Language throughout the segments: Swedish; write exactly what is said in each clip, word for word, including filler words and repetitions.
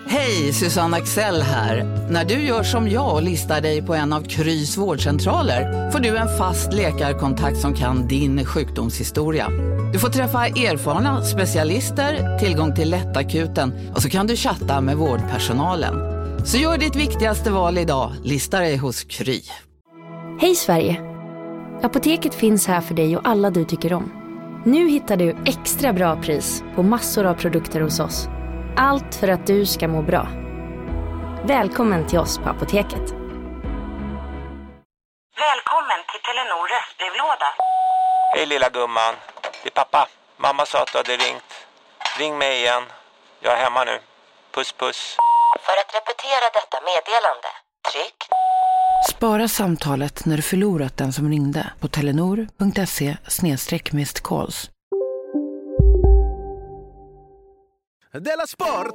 Hej, Susanne Axel här. När du gör som jag och listar dig på en av Krys vårdcentraler får du en fast läkarkontakt som kan din sjukdomshistoria. Du får träffa erfarna specialister, tillgång till lättakuten och så kan du chatta med vårdpersonalen. Så gör ditt viktigaste val idag, lista dig hos Kry. Hej Sverige! Apoteket finns här för dig och alla du tycker om. Nu hittar du extra bra pris på massor av produkter hos oss. Allt för att du ska må bra. Välkommen till oss på Apoteket. Välkommen till Telenor röstbrevlåda. Hej lilla gumman. Det är pappa. Mamma sa att du hade ringt. Ring mig igen. Jag är hemma nu. Puss puss. För att repetera detta meddelande, tryck. Spara samtalet när du förlorat den som ringde på telenor punkt se snedstreck missed calls. Della Sport!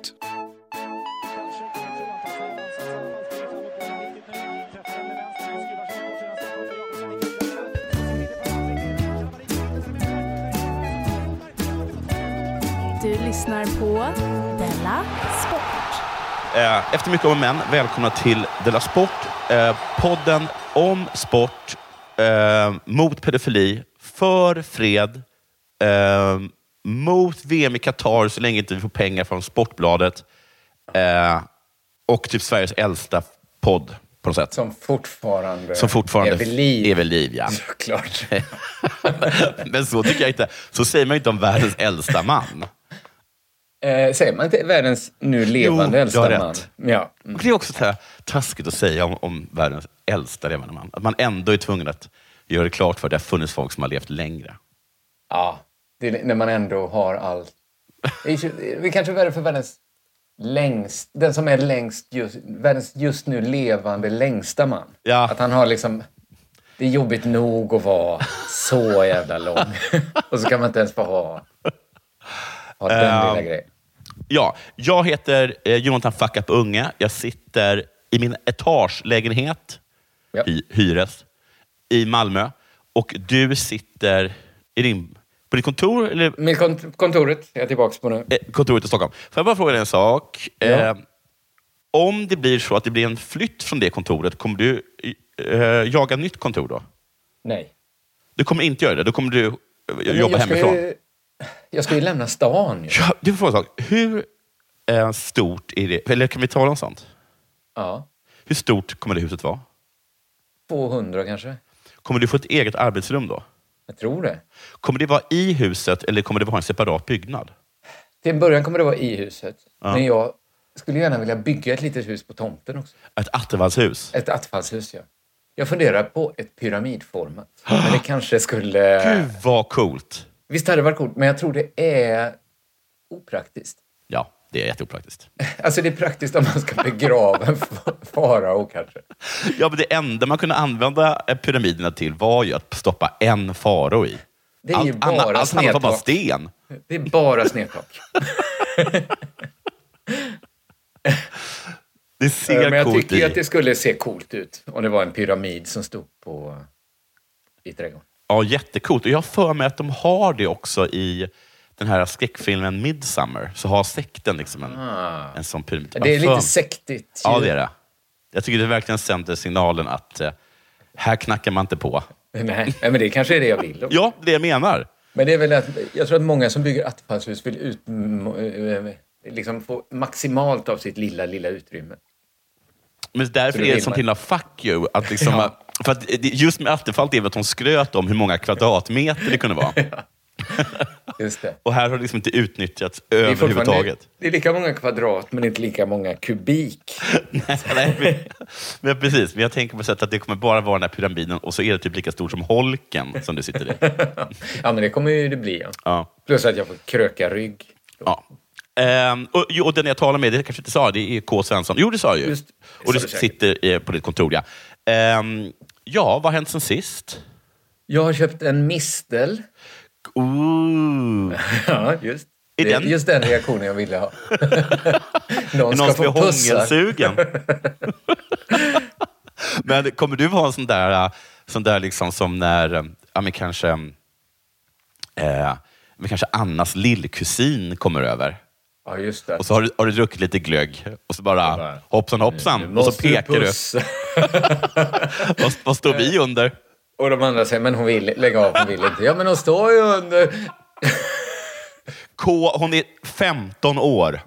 Du lyssnar på Della Sport. Efter mycket om män, välkomna till Della Sport. Podden om sport, mot pedofili, för fred, mot V M i Qatar så länge inte vi får pengar från Sportbladet, och typ Sveriges äldsta podd på något sätt. Som fortfarande, Som fortfarande är vid liv. Är vid liv, ja. Såklart. Men så tycker jag inte. Så säger man inte om världens äldsta man. Eh, säger man inte världens nu levande Jo, äldsta jag har man? rätt. Ja. Mm. Och det är också så här taskigt att säga om, om världens äldsta levande man. Att man ändå är tvungen att göra det klart för att det har funnits folk som har levt längre. Ja, det är när man ändå har allt. Vi kanske är värre för världens längst, den som är längst just, världens just nu levande längsta man. Ja. Att han har liksom, det är jobbigt nog att vara så jävla lång. Och så kan man inte ens få ha, ha den Um, lilla grejen. Ja, jag heter eh, Jonathan Fuck Up Unge. Jag sitter i min etagelägenhet, Ja. i hyres, i Malmö. Och du sitter i din, på ditt kontor, eller Med kont- kontoret, jag är tillbaka på nu. eh, kontoret i Stockholm. Får jag bara fråga dig en sak? Ja. Eh, om det blir så att det blir en flytt från det kontoret, kommer du eh, jaga nytt kontor då? Nej. Du kommer inte göra det? Då kommer du eh, Men jobba jag ska hemifrån? Ju, jag ska ju lämna stan ju. Ja, du får fråga en sak. Hur eh, stort är det? Eller kan vi tala om sånt? Ja. Hur stort kommer det huset vara? tvåhundra kanske. Kommer du få ett eget arbetsrum då? Jag tror det. Kommer det vara i huset eller kommer det vara en separat byggnad? Till en början kommer det vara i huset. Ja. Men jag skulle gärna vilja bygga ett litet hus på tomten också. Ett attefallshus? Ett attefallshus, ja. Jag funderar på ett pyramidformat. Men det kanske skulle... Gud vad coolt! Visst hade det varit coolt, men jag tror det är opraktiskt. Ja, det är jätteopraktiskt. Alltså det är praktiskt om man ska begrava en farao kanske. Ja, men det enda man kunde använda pyramiderna till var ju att stoppa en farao i. Det är ju allt bara annat, allt annat var bara snedtak. sten. Det är bara snedtak. Det ser Men jag coolt tycker ju i. att det skulle se coolt ut om det var en pyramid som stod på i trädgården. Ja, jättecoolt. Och jag har för mig att de har det också i den här skräckfilmen Midsommar. Så har sekten liksom en, Ah. en sån pyramid. Det är Jag har lite för- sektigt. Ja, ju. det är det. Jag tycker det verkligen sänder signalen att eh, här knackar man inte på. Nej, nej, men det kanske är det jag vill. Också. Ja, det jag menar. Men det är väl att, jag tror att många som bygger attefallshus vill ut, m- eh, liksom få maximalt av sitt lilla, lilla utrymme. Men därför Så det är det vill sånt man. himla fuck you. Att liksom, Ja. För att det- just med Attefall är väl att de skröt om hur många kvadratmeter det kunde vara. Just det. Och här har det liksom inte utnyttjats Det är, fortfarande- överhuvudtaget. det är lika många kvadrat men inte lika många kubik. Nej, nej, men, men precis. Men jag tänker på sätt att det kommer bara vara den här pyramiden och så är det typ lika stort som holken som du sitter i. Ja, men det kommer ju det bli. Ja. Ja. Plus att jag får kröka rygg. Ja. Ehm, och, jo, och den jag talar med, det kanske inte sa, det är K. Svensson. Jo, det sa jag ju. Just, och du sa du säkert. sitter eh, på ditt kontor, ja. Ehm, ja, vad har hänt sen sist? Jag har köpt en mistel. Ooh. Ja, just. Är Det är den- just den reaktionen jag ville ha. Någon Någon ska som är få pussa. hångelsugen. Men kommer du ha en sån där, sån där liksom som när, ja men kanske, eh, men kanske Annas lillkusin kommer över? Ja, just det. Och så har du, har du druckit lite glögg. Och så bara, bara hoppsan hoppsan. Och så pekar du. vad, vad står vi under? Och de andra säger, men hon vill lägga av, hon vill inte. Ja, men hon står ju under... K, hon är femton år.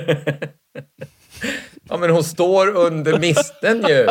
Ja, men hon står under misten ju.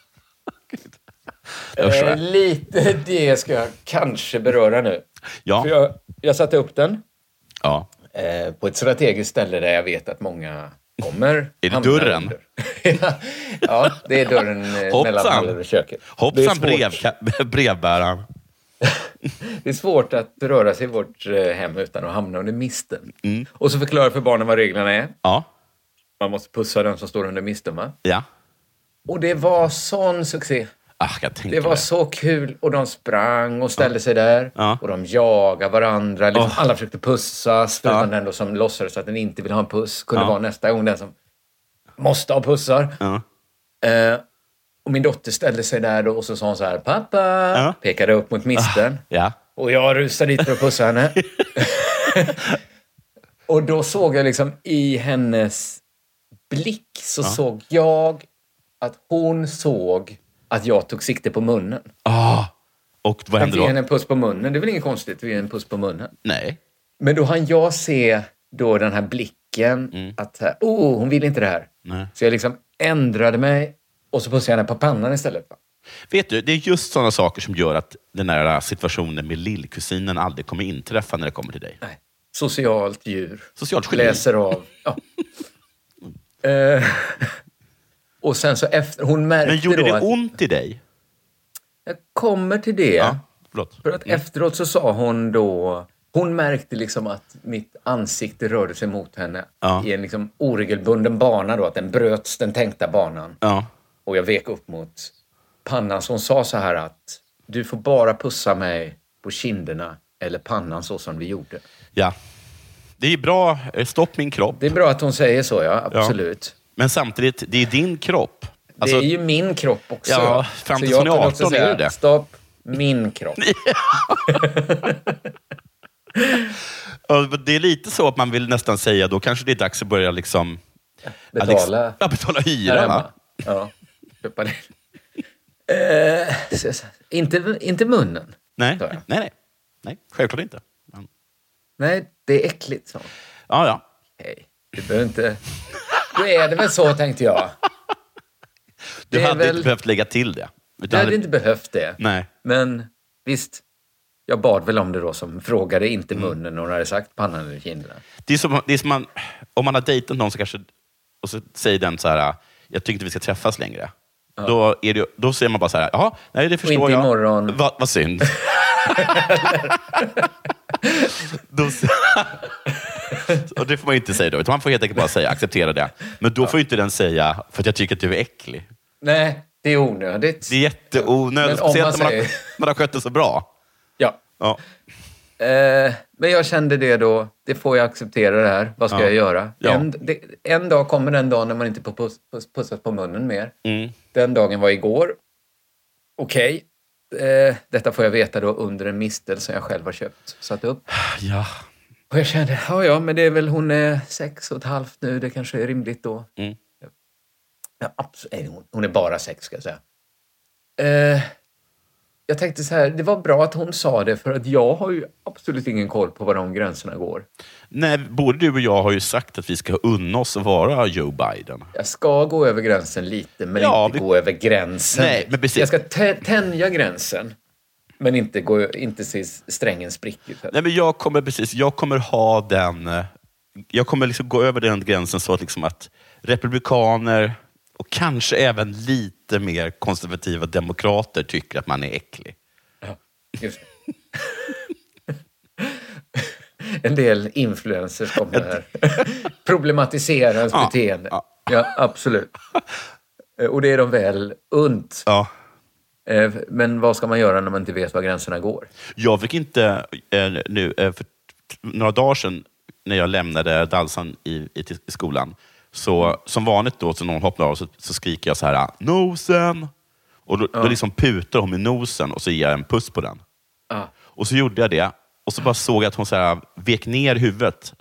Eh, lite det ska jag kanske beröra nu. Ja. För jag, jag satte upp den ja. eh, på ett strategiskt ställe där jag vet att många kommer. Är det dörren? Ja, det är dörren eh, mellan hallen och köket. Hoppsan brev, brevbäraren. Det är svårt att röra sig i vårt hem utan att hamna under misten. Mm. Och så förklarar för barnen vad reglerna är. Ja. Man måste pussa den som står under misten, va? Ja. Och det var sån succé. Ah, jag det var det. så kul. Och de sprang och ställde ja. sig där. Ja. Och de jagade varandra. Liksom oh. Alla försökte pussas. Förutom ja. den då som låtsades att den inte vill ha en puss. Kunde ja. vara nästa gång den som måste ha pussar. Ja. Eh, och min dotter ställde sig där då och så sa hon så här: pappa! Ja. Pekade upp mot misten. Ah. Ja. Och jag rusade dit för att pussa henne. Och då såg jag liksom i hennes blick så ja. såg jag att hon såg att jag tog sikte på munnen. Ah. Och vad hände då? Att ge henne en puss på munnen. Det är väl inget konstigt att ge en puss på munnen. Nej. Men då hann jag se då den här blicken mm. att oh, hon vill inte det här. Nej. Så jag liksom ändrade mig och så pussade jag henne på pannan istället. Vet du, det är just sådana saker som gör att den här situationen med lillkusinen aldrig kommer inträffa när det kommer till dig. Nej. Socialt djur. Socialt geni. Läser av. Ja. uh, och sen så efter... Hon märkte Men gjorde då det att, ont i dig? Jag kommer till det. Ja, förlåt. För att mm. efteråt så sa hon då... Hon märkte liksom att mitt ansikte rörde sig mot henne ja. i en liksom oregelbunden bana då. Att den bröts, den tänkta banan. Ja. Och jag vek upp mot pannan. Så hon sa så här att du får bara pussa mig på kinderna eller pannan så som vi gjorde. Ja. Det är bra. Stopp min kropp. Det är bra att hon säger så, ja. Absolut. Ja. Men samtidigt, det är din kropp. Alltså, det är ju min kropp också. Ja, fram till hon är arton är det det. Stopp, min kropp. Det är lite så att man vill nästan säga då kanske det är dags att börja liksom... Betala. Alex, ja, betala hyra, va? Ja, köpa det. Uh, inte, inte munnen. Nej, nej, nej. Nej, självklart inte. Men... Nej, det är äckligt. Så. Ja, ja. Hej, du behöver inte... Då är det väl så, tänkte jag. Du det hade väl... inte behövt lägga till det. Du hade, hade inte behövt det. Nej. Men visst, jag bad väl om det då som frågade inte munnen mm. när hon hade sagt pannan eller kinderna. Det är som, det är som man, om man har dejtat någon så kanske, och så säger den så här, jag tycker inte vi ska träffas längre. Ja. Då, är det, då säger man bara så här, jaha, nej det förstår och inte jag. Imorgon. Va, vad synd. då, och det får man ju inte säga då. Utan man får helt enkelt bara säga, acceptera det. Men då får ju inte den säga, för att jag tycker att du är äcklig. Nej, det är onödigt. Det är jätteonödigt. Speciellt man, säger... man, har, man har skött det så bra. Ja. ja. Eh, men jag kände det då, det får jag acceptera det här. Vad ska ja. jag göra? Ja. En, det, en dag kommer den dagen när man inte får puss, puss, pussas på munnen mer. Mm. Den dagen var igår. Okej. Okay. Eh, detta får jag veta då under en mistel som jag själv har köpt. Satt upp. Ja. Och jag kände, ja ja, men det är väl, hon är sex och ett halvt nu. Det kanske är rimligt då. Mm. Ja, absolut. Hon, hon är bara sex, ska jag säga. Eh, jag tänkte så här, det var bra att hon sa det, för att jag har ju absolut ingen koll på var de gränserna går. Nej, både du och jag har ju sagt att vi ska unna oss att vara Joe Biden. Jag ska gå över gränsen lite, men ja, inte vi... gå över gränsen. Nej, men precis. Jag ska t- tänja gränsen, men inte, gå, inte se strängen sprickigt. Nej, men jag kommer precis, jag kommer ha den, jag kommer liksom gå över den gränsen så att, liksom att republikaner och kanske även lite mer konservativa demokrater tycker att man är äcklig. Ja, just det. En del influencers kommer här. Problematisera ens ja, beteende. Ja. ja, absolut. Och det är de väl unt. Ja. Men vad ska man göra när man inte vet var gränserna går? Jag fick inte nu, för några dagar sedan när jag lämnade Dalsan i, i, i skolan, så som vanligt då, så någon hoppar av, så, så skriker jag så här, nosen! Och då, ja. då liksom putar hon med nosen och så ger jag en puss på den. Ja. Och så gjorde jag det. Och så bara såg jag att hon så här vek ner huvudet.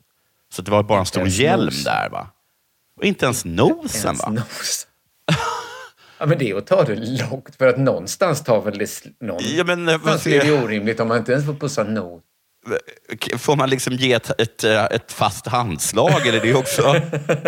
Så det var bara en stor ens hjälm nos. där, va? Och inte ens nosen, Ens va? nos. Ja, men det är att ta det långt. För att någonstans tar väl det... Någon. Ja, men... eh, Fast är det orimligt om man inte ens får pussa nos. Får man liksom ge ett, ett, ett fast handslag, eller det också?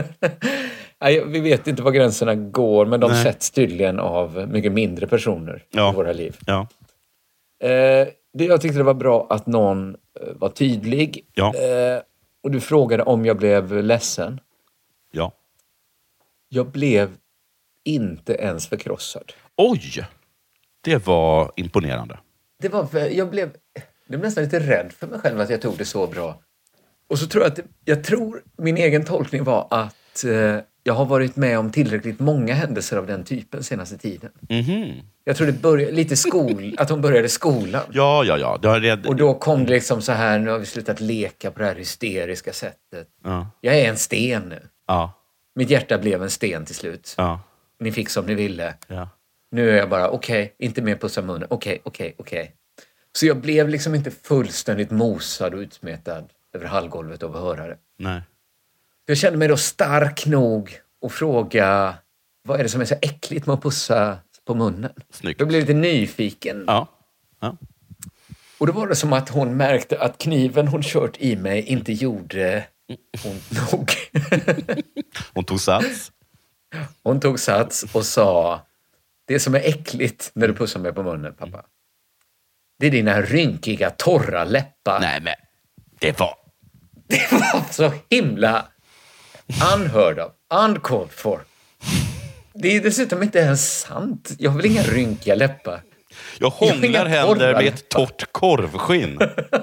Nej, vi vet inte var gränserna går, men de Nej. sätts tydligen av mycket mindre personer Ja. i våra liv. Ja. Eh, det, jag tyckte det var bra att någon eh, var tydlig. Ja. Eh, och du frågade om jag blev ledsen. Ja. Jag blev inte ens förkrossad. Oj! Det var imponerande. Det var, för- jag blev, jag blev nästan lite rädd för mig själv att jag tog det så bra. Och så tror jag att, jag tror min egen tolkning var att eh, jag har varit med om tillräckligt många händelser av den typen senaste tiden. Mhm. Jag tror det började lite skol, att hon började skolan. Ja, ja, ja. Det har red... Och då kom det liksom så här, nu har vi slutat leka på det här hysteriska sättet. Ja. Jag är en sten nu. Ja. Mitt hjärta blev en sten till slut. Ja. Ni fick som ni ville. Ja. Nu är jag bara, okej, okay, inte mer pussa munnen. Okej, okay, okej, okay, okej. Okay. Så jag blev liksom inte fullständigt mosad och utsmetad över hallgolvet av att höra det. Nej. Jag kände mig då stark nog att fråga, vad är det som är så äckligt med att pussa på munnen? Snyggt. Jag blev lite nyfiken. Ja. Ja. Och då var det som att hon märkte att kniven hon kört i mig inte gjorde ont nog. Hon tog sats. Hon tog sats och sa, det som är äckligt när du pussar mig på munnen, pappa, det är dina rynkiga, torra läppar. Nej, men det var... Det var så himla unheard of, uncalled for. Det är dessutom inte ens sant. Jag har väl inga rynkiga läppar. Jag hånglar inga händer torra med ett torrt korvskinn.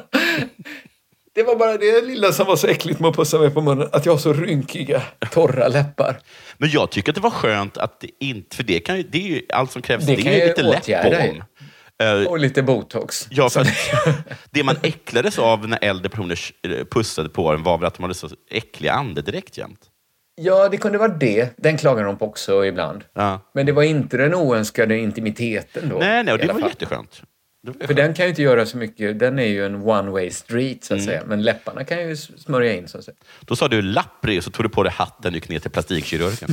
Det var bara det lilla som var så äckligt med att pussa mig på munnen, att jag har så rynkiga, torra läppar. Men jag tycker att det var skönt att det inte... För det, kan ju, det är ju allt som krävs. Det Det, kan är ju lite åtgärda läppbalm. Uh, Och lite botox. ja, för det man äcklades av när äldre personer pussade på den var väl att de hade så äckliga andedräkt jämt. Ja, det kunde vara det. Den klagar de på också ibland. Ja. Men det var inte den oönskade intimiteten då. Nej, nej, och i det alla var fall. jätteskönt. Det var För den kan ju inte göra så mycket. Den är ju en one-way street, så att Mm. säga. Men läpparna kan ju smörja in, så att säga. Då sa du lappri och så tog du på dig hatten och gick ner till plastikkirurgen.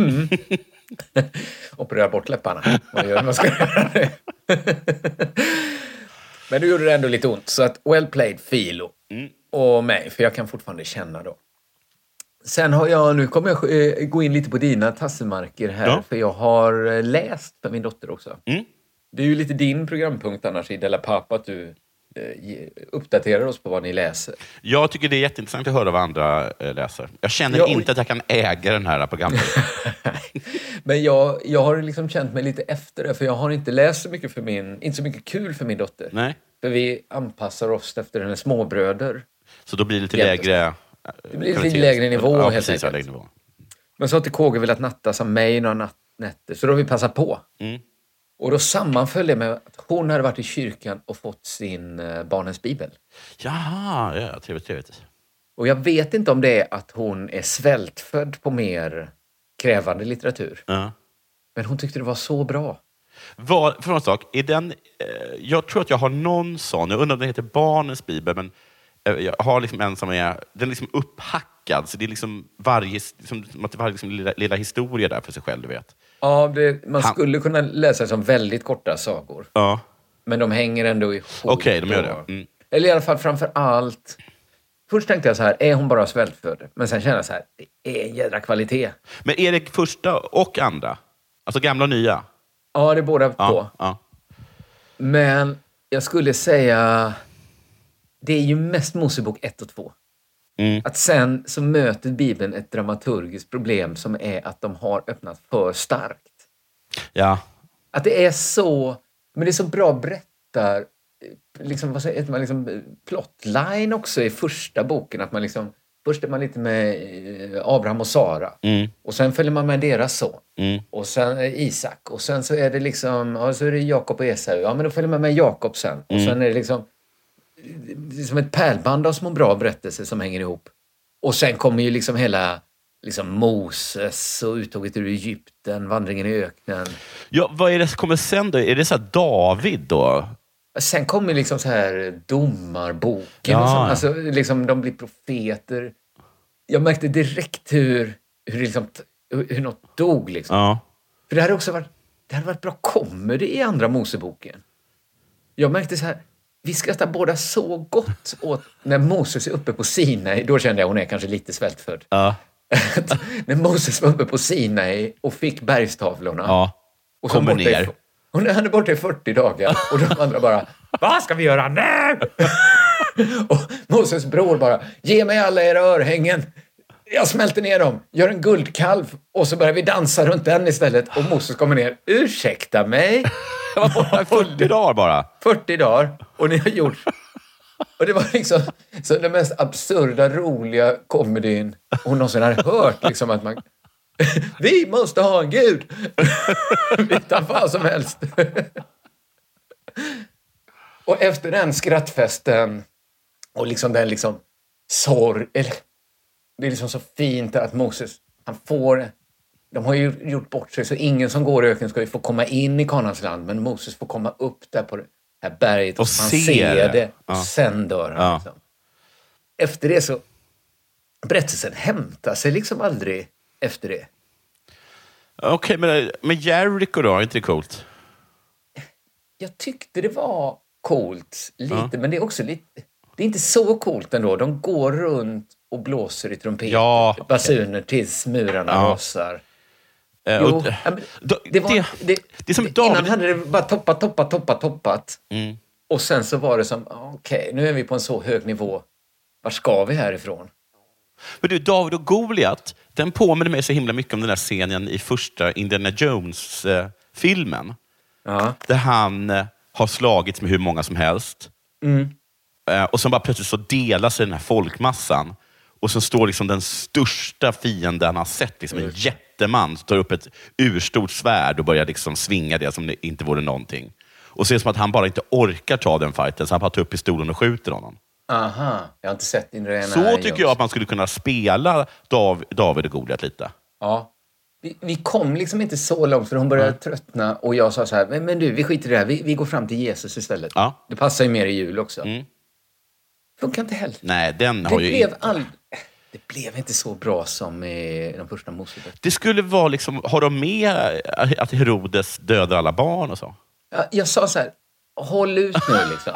Operera bort läpparna. Vad gör man ska göra det? Men du gjorde det ändå lite ont. Så att well played, Filo. Mm. Och mig, för jag kan fortfarande känna då. Sen har jag, nu kommer jag eh, gå in lite på dina tassemarker här. Ja. För jag har eh, läst för min dotter också. Mm. Det är ju lite din programpunkt annars i Della Pappa, att du eh, ge- uppdaterar oss på vad ni läser. Jag tycker det är jätteintressant att höra vad andra eh, läser. Jag känner Ja, och- inte att jag kan äga den här programmet. Men jag, jag har liksom känt mig lite efter det, för jag har inte läst så mycket för min, inte så mycket kul för min dotter. Nej. För vi anpassar oss efter hennes småbröder. Så då blir det lite Jättesnabbt. lägre... eh, Det blir lite kvalitet. lägre nivå, ja, helt precis, ja, enkelt. lägre nivå. Men så har till K G velat nattas av mig några natt- nätter, så då har vi passat på. Mm. Och då sammanföll det med att hon hade varit i kyrkan och fått sin eh, barnens bibel. Jaha, ja, trevligt, trevligt. Och jag vet inte om det är att hon är svältfödd på mer krävande litteratur. Ja. Men hon tyckte det var så bra. Vad, för en sak, är den, eh, jag tror att jag har någon sån, jag undrar om den heter Barnens bibel, men eh, jag har liksom en som är, den är liksom upphackad, så det är liksom varje, liksom, som att det var liksom lilla, lilla historia där för sig själv, du vet. Ja, det, man Han- skulle kunna läsa som väldigt korta sagor. Ja, Men de hänger ändå ihop. okej, de gör och- det. Mm. Eller i alla fall framför allt. Först tänkte jag så här, är hon bara svältfödd? Men sen kände jag så här, det är en jädra kvalitet. Men är det första och andra? Alltså gamla och nya? Ja, det är båda Ja, två. ja. Men jag skulle säga, det är ju mest Mosebok ett och två. Mm. Att sen så möter Bibeln ett dramaturgiskt problem som är att de har öppnat för starkt. Ja. Att det är så, men det är så bra berättar, liksom, vad säger man, liksom, plotline också i första boken. Att man liksom, först är man lite med eh, Abraham och Sara. Mm. Och sen följer man med deras son. Mm. Och sen eh, Isak. Och sen så är det liksom, ja, så är det Jakob och Esau. Ja, men då följer man med Jakob sen. Och Mm. sen är det liksom, det är som ett pärlband av små bra berättelser som hänger ihop. Och sen kommer ju liksom hela liksom Moses och uttåget ur Egypten, vandringen i öknen. Ja, vad är det som kommer sen då? Är det så här David då? Sen kommer liksom så här domarboken. Ja, och så, ja. alltså liksom de blir profeter. jag märkte direkt hur, hur, liksom, hur något dog. Liksom. Ja. För det hade också varit, det hade varit bra comedy i andra Moseboken. Jag märkte så här, vi skrattar båda så gott åt när Moses är uppe på Sinai. Då kände jag hon är kanske lite svältfödd. Ja. När Moses var uppe på Sinai och fick bergstavlorna. Ja. Och kommer ner. I, hon är borta i fyrtio dagar. Och de andra bara, vad ska vi göra nu? Och Moses bror bara, ge mig alla era örhängen. Jag smälter ner dem, gör en guldkalv och så börjar vi dansa runt den istället. Och Moses kommer ner, ursäkta mig. Jag var borta i fyrtio dagar bara. fyrtio dagar och ni har gjort... Och det var liksom så den mest absurda, roliga komedin hon någonsin har hört. Liksom att man... Vi måste ha en gud! Utan vad som helst. Och efter den skrattfesten och liksom den liksom sorg... Eller, det är liksom så fint att Moses, han får... De har ju gjort bort sig så ingen som går i öknen ska ju få komma in i Kanaans land. Men Moses får komma upp där på det här berget och, och han ser ser det. det. Och Ja. sen dör han. Ja. Liksom. Efter det så... Berättelsen hämtar sig liksom aldrig efter det. Okej, okay, men, men Jericho då? Är inte det coolt? Jag tyckte det var coolt lite, Ja. men det är också lite... Det är inte så coolt ändå. De går runt och blåser i trumpeter. Ja, okay. Basuner tills murarna Ja. rasar. Eh, Jo, och, ja, men då, det var, det, det, det är som det, David... innan hade det bara toppat, toppat, toppat, toppat. Mm. Och sen så var det som, okej, okay, nu är vi på en så hög nivå. Var ska vi härifrån? Men du, David och Goliat, den påminner mig så himla mycket om den där scenen i första Indiana Jones-filmen. Ja. Där han eh, har slagits med hur många som helst. Mm. Eh, och sen bara plötsligt så delar sig den här folkmassan. Och så står liksom den största fienden han har sett, liksom en Mm. jätteman som tar upp ett urstort svärd och börjar liksom svinga det som det inte vore någonting. Och så är det som att han bara inte orkar ta den fighten, så han bara tar upp pistolen och skjuter honom. Aha, jag har inte sett Indiana Så Jones. tycker jag att man skulle kunna spela Dav, David och Goliat lite. Ja. Vi, vi kom liksom inte så långt för hon började Mm. tröttna och jag sa så här, men, men du, vi skiter i det här. Vi, vi går fram till Jesus istället. Ja. Det passar ju mer i jul också. Mm. Funkar inte heller. Nej, den Det har ju blev, inte... all... det blev inte så bra som i de första Moseböckerna. Det skulle vara liksom, har de med att Herodes dödar alla barn och så? Jag, jag sa så här, håll ut nu liksom.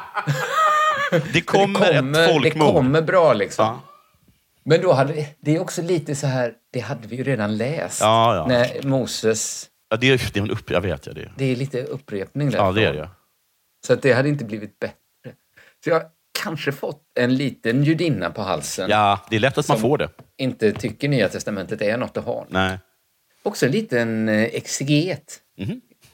Det kommer, det kommer ett folkmord. Det kommer bra liksom. Ja. Men då hade det är också lite så här, det hade vi ju redan läst. Ja, ja. När Moses, Ja, det, är, det är en upp, jag vet ja, det. det är lite upprepning där. Ja, det är det. Så att det hade inte blivit bättre. Så jag har kanske fått en liten judinna på halsen. Ja, det är lätt att man Som- får det. Inte tycker Nya Testamentet är något att ha. Nej. Också en liten eh, exeget. Mhm.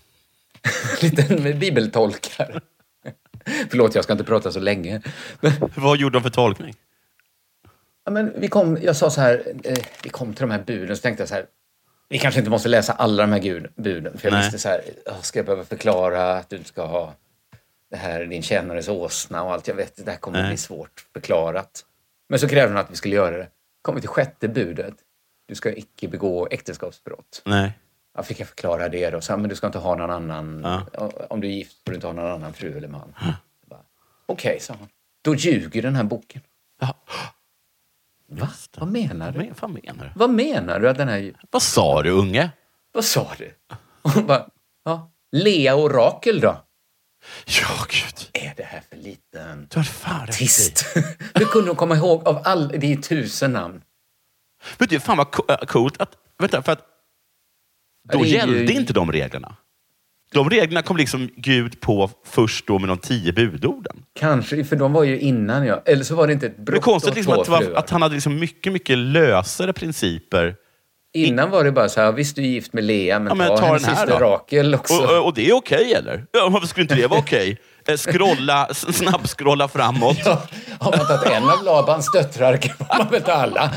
En liten bibeltolkare. Förlåt, jag ska inte prata så länge. Men, Vad gjorde de för tolkning? ja, men vi kom, jag sa så här, eh, vi kom till de här buden, så tänkte jag så här, vi kanske inte måste läsa alla de här gud, buden. För jag Nej. visste så här, "Åh, ska jag behöva förklara att du inte ska ha det här, din tjänares åsna och allt. Jag vet, det här kommer Nej. bli svårt förklarat. Men så krävde hon att vi skulle göra det. Kom vi till sjätte budet. Du ska icke begå äktenskapsbrott. Nej. Jag fick jag förklara det då. Så, men du ska inte ha någon annan... Ja. Om du är gift får du inte ha någon annan fru eller man. Okej, okay, sa hon. Då ljuger den här boken. Ja. Va? Vad menar du? Men, vad menar du? Vad menar du att den här... ljuger? Vad sa du, unge? Vad sa du? Och hon bara... Ja. Lea och Rakel då? Ja, gud. Är det här för liten... Du har fan rätt. Tyst. Hur kunde hon komma ihåg av all... Det är tusen namn. Men du, fan vad co- äh, coolt att... Vänta, för att... Då Ja, det är gällde ju- inte de reglerna. De reglerna kom liksom Gud på först då med de tio budorden. Kanske, för de var ju innan jag. Eller så var det inte ett Det är brott konstigt av liksom två att, det var, fruar. att han hade liksom mycket, mycket lösare principer. Innan var det bara så här, visst du är gift med Lea, men, Ja, men ta, ta hennes den här syster då. Rakel också. Och, och, och det är okej, eller? Ja, varför skulle inte det vara okej? Eh, Scrolla, s- snabbskrolla framåt. Ja, har man tagit en av Labans döttrar kan man väl ta alla.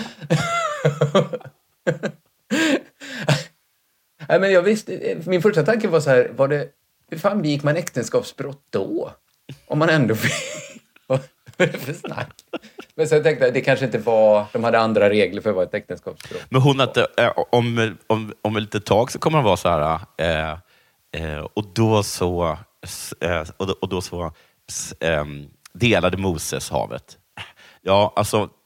Nej, men jag visste, min första tanke var så här, var det, hur fan begick man äktenskapsbrott då? Om man ändå fick... Vad är det för snack? Men sen tänkte jag, det kanske inte var, de hade andra regler för vad ett äktenskapsbrott. Men hon att, eh, om, om, om ett litet tag så kommer det vara så här, eh, eh, och då så, eh, och då, och då så eh, delade Moses havet. Ja, alltså,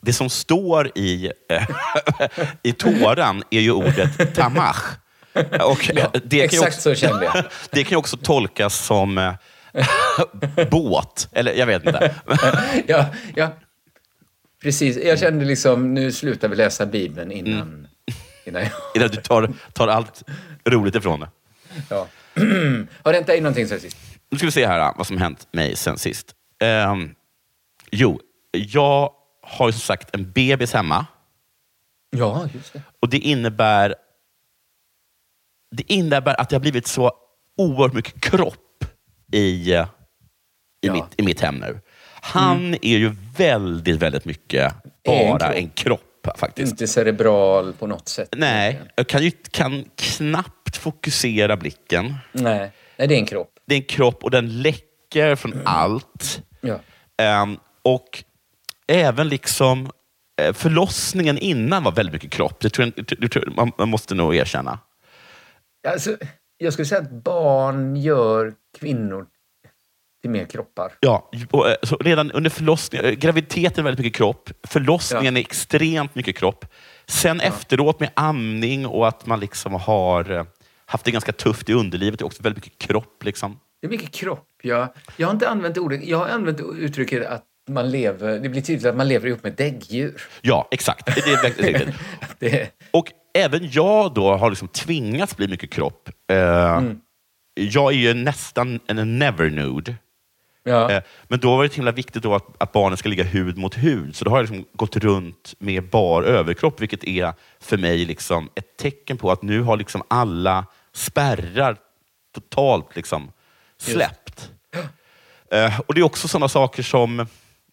det som står i, äh, i Toran är ju ordet tamach. Och Ja, det kan exakt också, så kände jag. Det kan ju också tolkas som äh, båt, eller jag vet inte. ja, ja, precis. Jag kände liksom, nu slutar vi läsa Bibeln innan, mm. innan jag... Innan du tar, tar allt roligt ifrån det. Ja. Har det inte hänt någonting sen sist? Nu ska vi se här vad som hänt mig sen sist. Um, jo, jag har ju som sagt en bebis hemma. Ja, just det. Och det innebär det innebär att det har blivit så oerhört mycket kropp i, i, ja. mitt, i mitt hem nu. Han mm. är ju väldigt, väldigt mycket bara en kropp. En kropp faktiskt. Inte cerebral på något sätt. Nej, jag kan ju kan knappt fokusera blicken. Nej, Nej det är en kropp. Det är en kropp och den läcker från mm. allt. Ja. Um, och även liksom förlossningen innan var väldigt mycket kropp. Det tror jag, det tror jag, man måste nog erkänna. Alltså, jag skulle säga att barn gör kvinnor till mer kroppar. Ja, och, så redan under förlossningen, graviditeten är väldigt mycket kropp. Förlossningen ja. är extremt mycket kropp. Sen ja. efteråt med amning och att man liksom har haft det ganska tufft i underlivet är också väldigt mycket kropp. Liksom. Det är mycket kropp, ja. Jag har inte använt ordet, jag har använt uttrycket att man lever, det blir tydligt att man lever ihop med däggdjur. Ja, exakt. Det är väldigt riktigt. det... Och även jag då har liksom tvingats bli mycket kropp. Uh, mm. Jag är ju nästan en never nude. Ja. Uh, men då var det himla viktigt då att, att barnen ska ligga hud mot hud. Så då har jag liksom gått runt med bar överkropp, vilket är för mig liksom ett tecken på att nu har liksom alla spärrar totalt liksom släppt. Uh, och det är också sådana saker som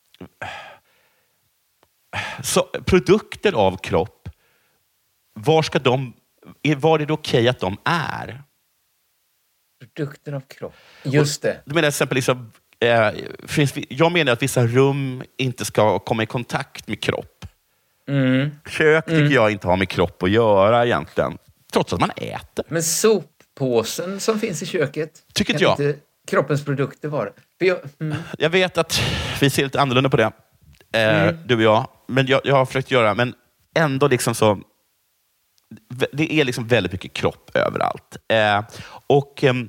så, produkter av kropp, var ska de, var är det okej att de är? Produkter av kropp, just det. Du menar till exempel liksom, eh, finns, jag menar att vissa rum inte ska komma i kontakt med kropp. Mm. Kök tycker mm. jag inte har med kropp att göra egentligen, trots att man äter. Men soppåsen som finns i köket, tycker inte jag. Inte kroppens produkter var det. För jag, mm. jag vet att vi ser lite annorlunda på det, eh, mm. du och jag. Men jag, jag har försökt göra, men ändå liksom så, det är liksom väldigt mycket kropp överallt. Eh, och eh,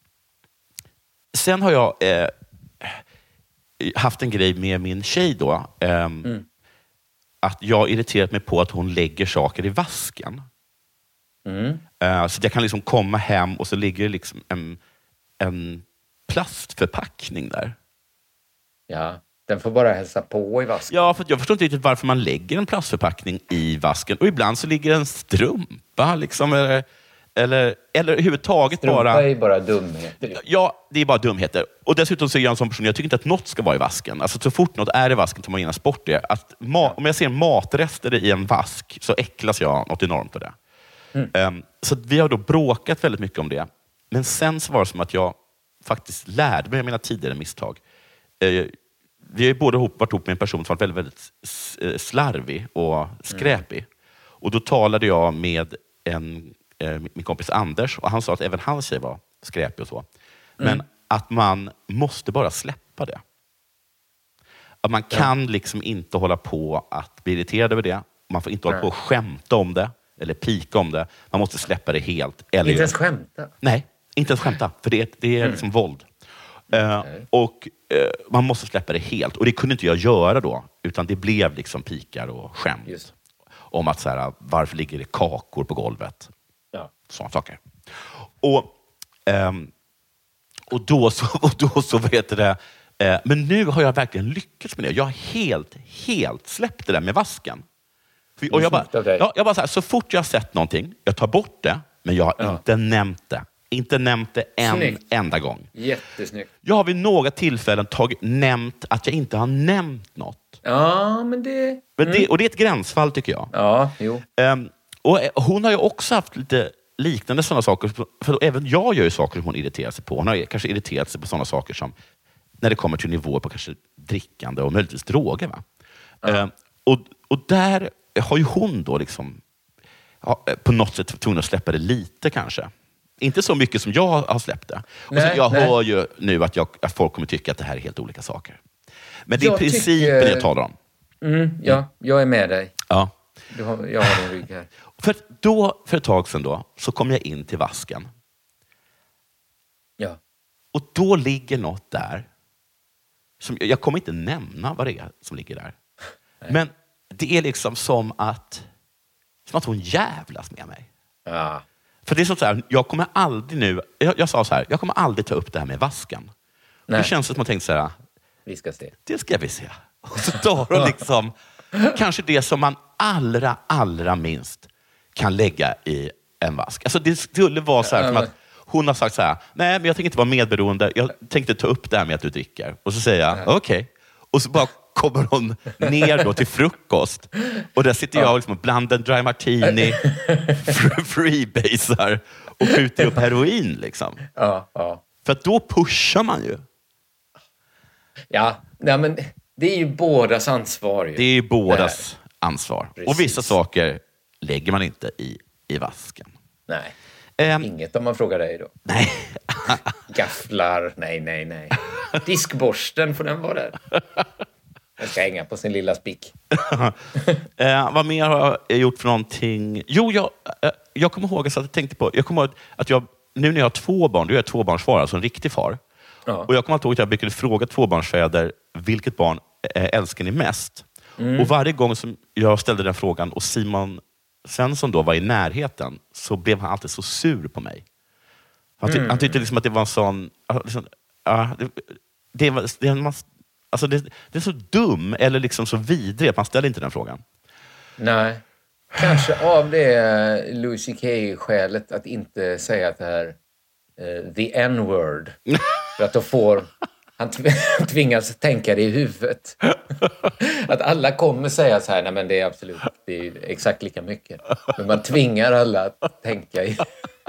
sen har jag eh, haft en grej med min tjej då. Eh, mm. Att jag har irriterat mig på att hon lägger saker i vasken. Mm. Eh, så jag kan liksom komma hem och så ligger det liksom en, en plastförpackning där. Ja, den får bara hälsa på i vasken. Ja, för jag förstår inte riktigt varför man lägger en plastförpackning i vasken. Och ibland så ligger en strumpa liksom, eller, eller, eller överhuvudtaget strumpa bara... Strumpa är bara dumheter. Ja, det är bara dumheter. Och dessutom så är jag en sån person, jag tycker inte att något ska vara i vasken. Alltså så fort något är i vasken tar man genast bort det. Att ma- om jag ser matrester i en vask så äcklas jag något enormt av det. Mm. Um, så vi har då bråkat väldigt mycket om det. Men sen så var det som att jag faktiskt lärde mig av mina tidigare misstag. Uh, vi har ju båda varit ihop med en person som var väldigt, väldigt slarvig och skräpig. Mm. Och då talade jag med en, eh, min kompis Anders och han sa att även hans tjej var skräpig och så. Men mm. att man måste bara släppa det. Att man kan ja. liksom inte hålla på att bli irriterad över det. Man får inte hålla på att skämta om det eller pika om det. Man måste släppa det helt. Eller inte ens skämta? Nej, inte ens skämta. För det, det är mm. liksom våld. Uh, och uh, man måste släppa det helt. Och det kunde inte jag göra då. Utan det blev liksom pikar och skämt. Just. Om att så här, varför ligger det kakor på golvet? Ja. Sådana saker. Och, um, och då så, och då så vet det. Uh, men nu har jag verkligen lyckats med det. Jag har helt, helt släppt det där med vasken. För, och jag bara, ja, jag bara så här, så fort jag har sett någonting, jag tar bort det. Men jag har ja. inte nämnt det. Inte nämnt det en Snyggt. enda gång. Jättesnyggt. Jag har vid några tillfällen tagit, nämnt att jag inte har nämnt något. Ja, men det... Men det mm. Och det är ett gränsfall tycker jag. Ja, jo. Um, och hon har ju också haft lite liknande sådana saker. För även jag gör ju saker som hon irriterar sig på. Hon har kanske irriterat sig på sådana saker som när det kommer till nivåer på kanske drickande och möjligtvis droger. Va? Ja. Um, och, och där har ju hon då liksom ja, på något sätt tvungen att släppa det lite kanske. Inte så mycket som jag har släppt det. Och nej, så jag nej. hör ju nu att, jag, att folk kommer tycka att det här är helt olika saker. Men det är jag principen tycker, jag talar om. Mm, ja, jag är med dig. Ja. Du har, jag har din rygg här. För då, för ett tag sedan då, så kom jag in till vasken. Ja. Och då ligger något där. Som, jag kommer inte nämna vad det är som ligger där. Nej. Men det är liksom som att, som att hon jävlas med mig. Ja. För det är så här, jag kommer aldrig nu, jag, jag sa så här, jag kommer aldrig ta upp det här med vasken. Nej. Det känns som att man tänkte så här, vi ska se. Det ska vi se. Och så tar hon liksom, kanske det som man allra, allra minst kan lägga i en vask. Alltså det skulle vara så här som att hon har sagt så här, nej men jag tänker inte vara medberoende, jag tänkte ta upp det här med att du dricker. Och så säger jag, okej. Okay. Och så bara kommer hon ner då till frukost. Och där sitter jag liksom och blandar en dry martini, freebasar och skjuter upp heroin liksom. Ja, ja. För att då pushar man ju. Ja, nej men det är ju bådas ansvar. Ju. Det är ju bådas ansvar. Precis. Och vissa saker lägger man inte i, i vasken. Nej. Um, Inget om man frågar dig då. Nej. Gafflar, nej, nej, nej. Diskborsten, får den vara där? Den ska hänga på sin lilla spick. uh, vad mer har jag gjort för någonting? Jo, jag, uh, jag kommer ihåg att jag tänkte på, jag kommer ihåg att jag, nu när jag har två barn, då är jag tvåbarnsfar, alltså en riktig far. Ja. Och jag kommer ihåg att jag brukade fråga tvåbarnsfäder, vilket barn äh, älskar ni mest? Mm. Och varje gång som jag ställde den frågan och Simon Svensson då var i närheten, så blev han alltid så sur på mig. Han, ty- mm. han tyckte liksom att det var en sån... Liksom, ja, det, det, var, det, man, alltså det, det är så dum eller liksom så vidrig att man ställer inte den frågan. Nej. Kanske av det Louis C K-skälet att inte säga att det här uh, the N-word. För att då får... Han tvingas tänka det i huvudet. Att alla kommer säga så här, nej men det är absolut, det är exakt lika mycket. Men man tvingar alla att tänka i...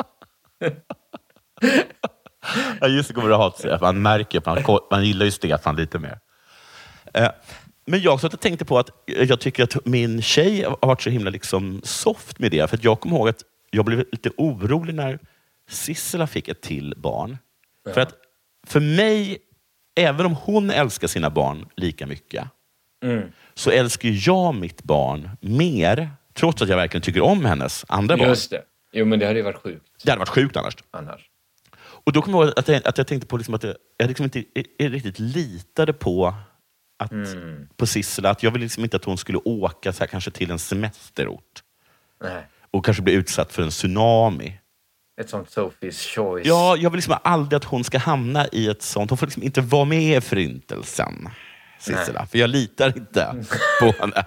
Ja, just det, kommer du ha att man märker att man, man gillar ju Stefan lite mer. Men jag så att jag tänkte på att jag tycker att min tjej har varit så himla liksom soft med det. För att jag kommer ihåg att jag blev lite orolig när Sissela fick ett till barn. Ja. För att för mig, även om hon älskar sina barn lika mycket, mm. så älskar jag mitt barn mer, trots att jag verkligen tycker om hennes andra barn. Just det. Jo, men det hade ju varit sjukt. Det hade varit sjukt annars. Annars. Och då kommer jag ihåg att jag, att jag tänkte på liksom att jag, jag liksom inte jag riktigt litade på att, mm. på Sissela. Att jag ville liksom inte att hon skulle åka så här, kanske till en semesterort. Nej. Och kanske bli utsatt för en tsunami. Ett sånt Sophie's choice. Ja, jag vill liksom aldrig att hon ska hamna i ett sånt. Hon får liksom inte vara med i förintelsen, Sissela. Nej. För jag litar inte på henne.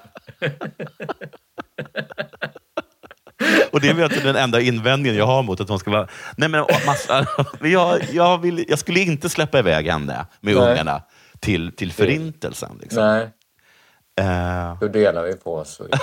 Och det är väl den enda invändningen jag har mot att hon ska vara... Nej, men massa... jag, jag, vill, jag skulle inte släppa iväg henne med Nej. ungarna till, till förintelsen. Liksom. Nej. Uh... Då delar vi på oss. Mm.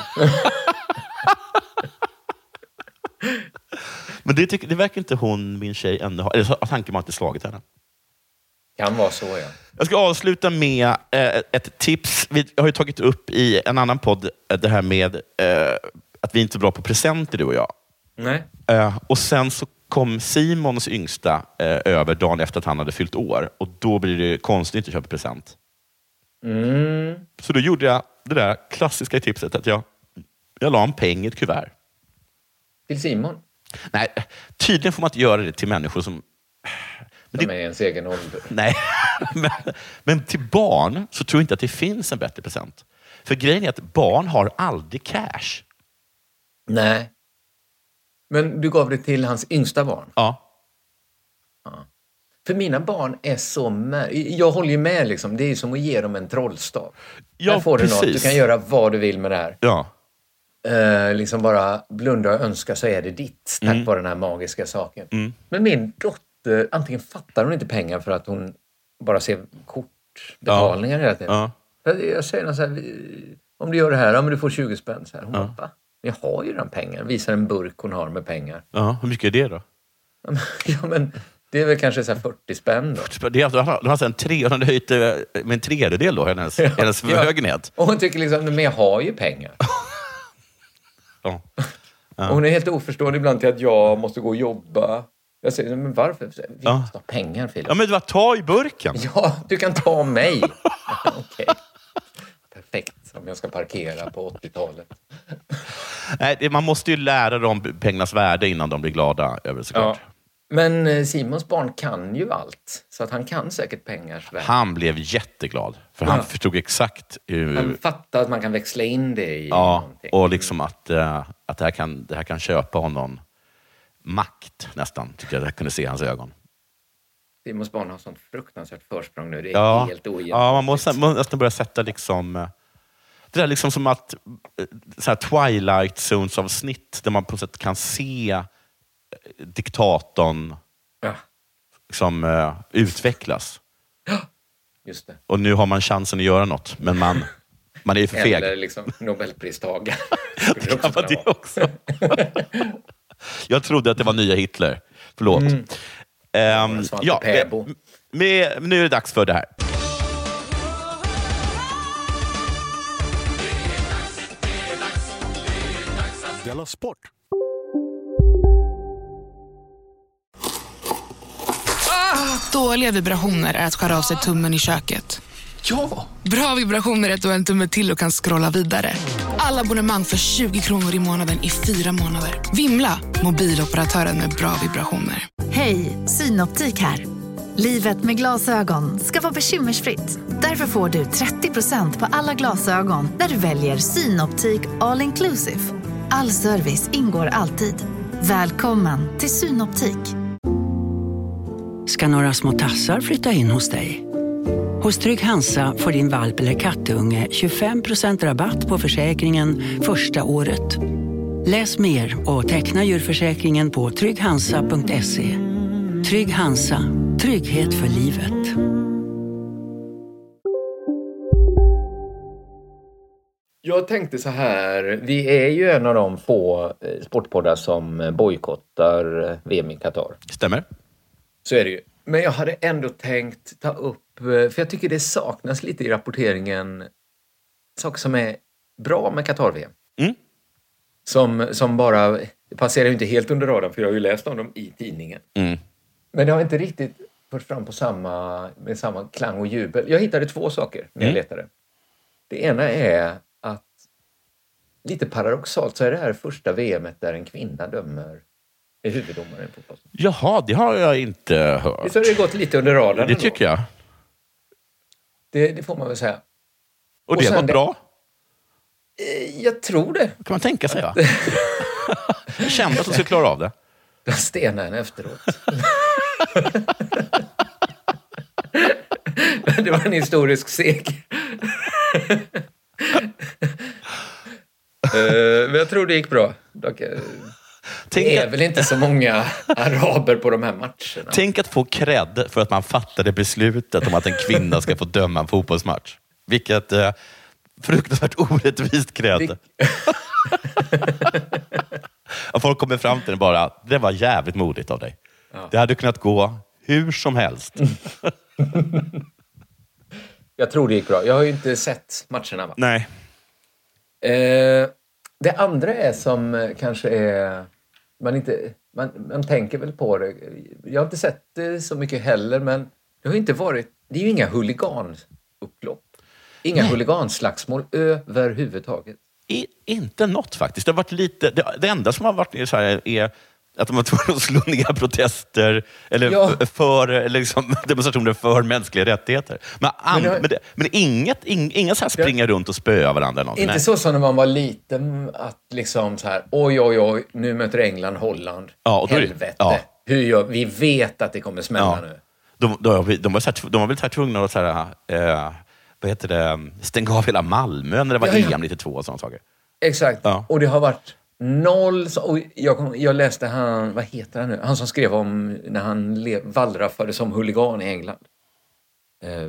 Men det, tycker, det verkar inte hon, min tjej, ännu ha. Eller så har tanken man inte slagit henne. Kan vara så, ja. Jag ska avsluta med eh, ett tips. Vi har ju tagit upp i en annan podd det här med eh, att vi inte är bra på presenter, du och jag. Nej. Eh, och sen så kom Simons yngsta eh, över dagen efter att han hade fyllt år. Och då blir det konstigt att köpa present. Mm. Så då gjorde jag det där klassiska tipset att jag, jag la en peng i ett kuvert. Till Simon? Nej, tydligen får man inte göra det till människor som... Men som det, är ens egen ålder. Nej, men, men till barn så tror jag inte att det finns en bättre present. För grejen är att barn har aldrig cash. Nej. Men du gav det till hans yngsta barn? Ja. Ja. För mina barn är så... Med, jag håller ju med liksom. Det är som att ge dem en trollstav. Ja, där får precis. Du något. Du kan göra vad du vill med det här. Ja. Uh, liksom bara blunda och önska så är det ditt. Tack mm. vare den här magiska saken. Mm. Men min dotter, antingen fattar hon inte pengar för att hon bara ser kortbetalningar hela tiden. Ja. Jag, jag säger så här, om du gör det här, om du får tjugo spänn. Så här. Hon ja. bara, jag har ju den pengar. Visar en burk hon har med pengar. Ja, hur mycket är det då? Ja, men det är väl kanske så här fyrtio spänn då. Det är alltså, de har en tre, hon höjt med en tredjedel då, hennes, ja. hennes förmögenhet. Ja. Och hon tycker liksom, men jag har ju pengar. Ja. Ja. Hon är helt oförstående ibland till att jag måste gå och jobba. Jag säger, men varför? Vi ja. måste ha pengar, Filip. Ja, men du ta i burken. Ja, du kan ta mig. Okej. Okay. Perfekt. Som om jag ska parkera på åttiotalet. Nej, det, man måste ju lära dem pengarnas värde innan de blir glada över det, såklart. Ja. Men Simons barn kan ju allt. Så att han kan säkert pengars värde. Han blev jätteglad. För han ja. förstod exakt hur... Han fattar att man kan växla in det i ja, någonting. och liksom att, uh, att det, här kan, det här kan köpa honom makt nästan. Tycker jag att jag kunde se i hans ögon. Simons barn har sånt fruktansvärt försprång nu. Det är ja. helt ojämnt. Ja, man måste, man måste börja sätta liksom... Det är liksom som att så här Twilight Zones-avsnitt där man på något sätt kan se diktatorn ja. som uh, utvecklas. Ja, just det. Och nu har man chansen att göra något, men man, man är ju för feg. Eller liksom Nobelpristagare. Det kan vara det också. Jag trodde att det var nya Hitler. Förlåt. Mm. Um, ja, med, med, nu är det dags för det här. Della Sport. Ah, dåliga vibrationer är att skära av sig tummen i köket. Ja! Bra vibrationer är att du har en tumme till och kan scrolla vidare. Alla abonnemang för tjugo kronor i månaden i fyra månader. Vimla! Mobiloperatören med bra vibrationer. Hej, Synoptik här. Livet med glasögon ska vara bekymmersfritt. Därför får du trettio procent på alla glasögon när du väljer Synoptik All Inclusive. All service ingår alltid. Välkommen till Synoptik. Ska några små tassar flytta in hos dig? Hos Trygg Hansa får din valp eller kattunge tjugofem procent rabatt på försäkringen första året. Läs mer och teckna djurförsäkringen på trygg hansa punkt se. Trygg Hansa, trygghet för livet. Jag tänkte så här, vi är ju en av de få sportpoddar som bojkottar V M i Qatar. Stämmer. Så är det ju. Men jag hade ändå tänkt ta upp, för jag tycker det saknas lite i rapporteringen saker som är bra med Qatar-V M. Mm. Som, som bara, det passerar ju inte helt under radarn, för jag har ju läst om dem i tidningen. Mm. Men det har inte riktigt förts fram på samma, med samma klang och jubel. Jag hittade två saker när jag Mm. letade. Det ena är att, lite paradoxalt, så är det här första V M:et där en kvinna dömer är huvuddomaren på fotboll. Jaha, det har jag inte hört. Så har det gått lite under radarn. Det tycker jag. Det, det får man väl säga. Och det och var bra? Det, jag tror det. Kan man tänka sig, ja. Jag kände att de skulle klara av det. Jag stenade henne efteråt. Det var en historisk seger. uh, men jag tror det gick bra. Dock, uh, det är väl inte så många araber på de här matcherna. Tänk att få cred för att man fattade beslutet om att en kvinna ska få döma en fotbollsmatch. Vilket uh, fruktansvärt orättvist cred. Det... Och folk kommer fram till det bara, det var jävligt modigt av dig. Ja. Det hade kunnat gå hur som helst. Jag tror det gick bra. Jag har ju inte sett matcherna, va? Nej. Eh, det andra är som kanske är... Man, inte, man, man tänker väl på det. Jag har inte sett det så mycket heller, men det har inte varit... Det är ju inga huliganupplopp. Inga Nej. huliganslagsmål överhuvudtaget. I, inte något faktiskt. Det har varit lite... Det, det enda som har varit så här är... Att de var tvungna att slå ner protester eller ja. för liksom, demonstrationer för mänskliga rättigheter. Men, an, men, det, men, det, men inget, ing, inga så här springa ja. runt och spöa varandra. Eller något. Inte Nej. så som när man var liten, att liksom så här, oj, oj, oj, nu möter England Holland. Ja, och då, helvete. Ja. Hur gör, vi vet att det kommer smälla ja. nu. De, de, de, var så här, de var väl så här tvungna att så här, eh, vad heter det, stänga av hela Malmö när det var ja, ja. E M nittiotvå och sådana saker. Exakt, ja. och det har varit... Noll, och jag, jag läste han, vad heter han nu? Han som skrev om när han le, wallraffade som huligan i England. Eh,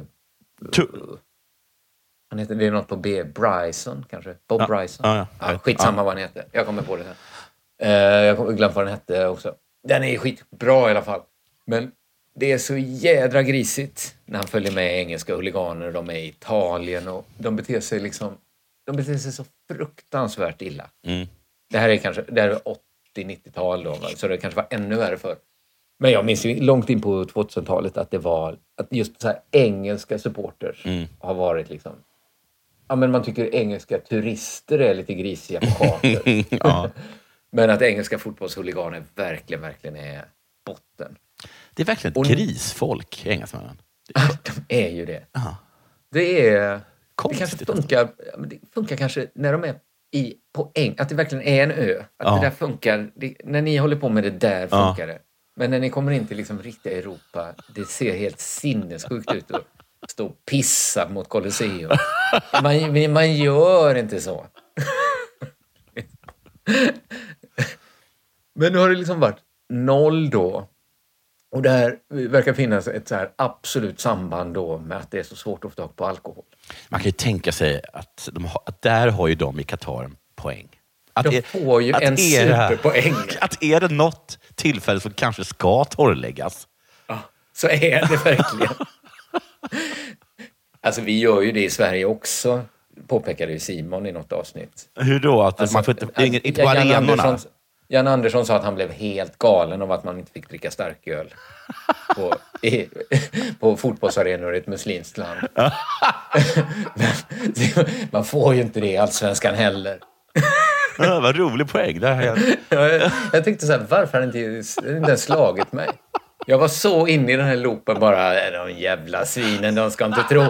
han heter, det är något på B, Bryson kanske? Bob ja. Bryson? Ja, ja, ja. Ja, skitsamma ja. vad han heter. Jag kommer på det sen. Eh, jag har glömt vad den hette också. Den är skitbra i alla fall. Men det är så jädra grisigt när han följer med engelska huliganer. De är i Italien och de beter sig liksom, de beter sig så fruktansvärt illa. Mm. Det här är kanske det här är åttio-nittiotal då, så det kanske var ännu värre för. Men jag minns ju långt in på tvåtusentalet att det var att just så här engelska supporters mm. har varit liksom ja, men man tycker engelska turister är lite grisiga på kartor. Ja. Men att engelska fotbollshuliganer verkligen, verkligen är botten. Det är verkligen ett och, krisfolk, engelsmännen. Ja, de är ju det. Aha. Det är... Konstigt, det kanske funkar, det funkar kanske när de är i poäng, att det verkligen är en ö. Att ja. det där funkar, det, när ni håller på med det där funkar ja. det. Men när ni kommer in till liksom riktiga Europa, det ser helt sinnessjukt ut att stå och pissa mot Colosseum. Man, man gör inte så. Men nu har det liksom varit noll då. Och där verkar finnas ett så här absolut samband då med att det är så svårt att få tag på alkohol. Man kan ju tänka sig att, de har, att där har ju de i Qatar en poäng. Att de får ju en superpoäng. Att är det något tillfälle som kanske ska torrläggas. Ja, så är det verkligen. Alltså vi gör ju det i Sverige också, påpekade ju Simon i något avsnitt. Hur då? Att alltså, man får inte, att, inte på Jan arenorna? Andersson, Jan Andersson sa att han blev helt galen av att man inte fick dricka starköl på, i, på fotbollsarenor i ett muslimskt land. Men, man får ju inte det i Allsvenskan heller. Ja, vad rolig poäng. Det här jag, jag tänkte så här, varför har inte, inte slagit mig? Jag var så inne i den här loopen bara, de jävla svinen, de ska inte tro.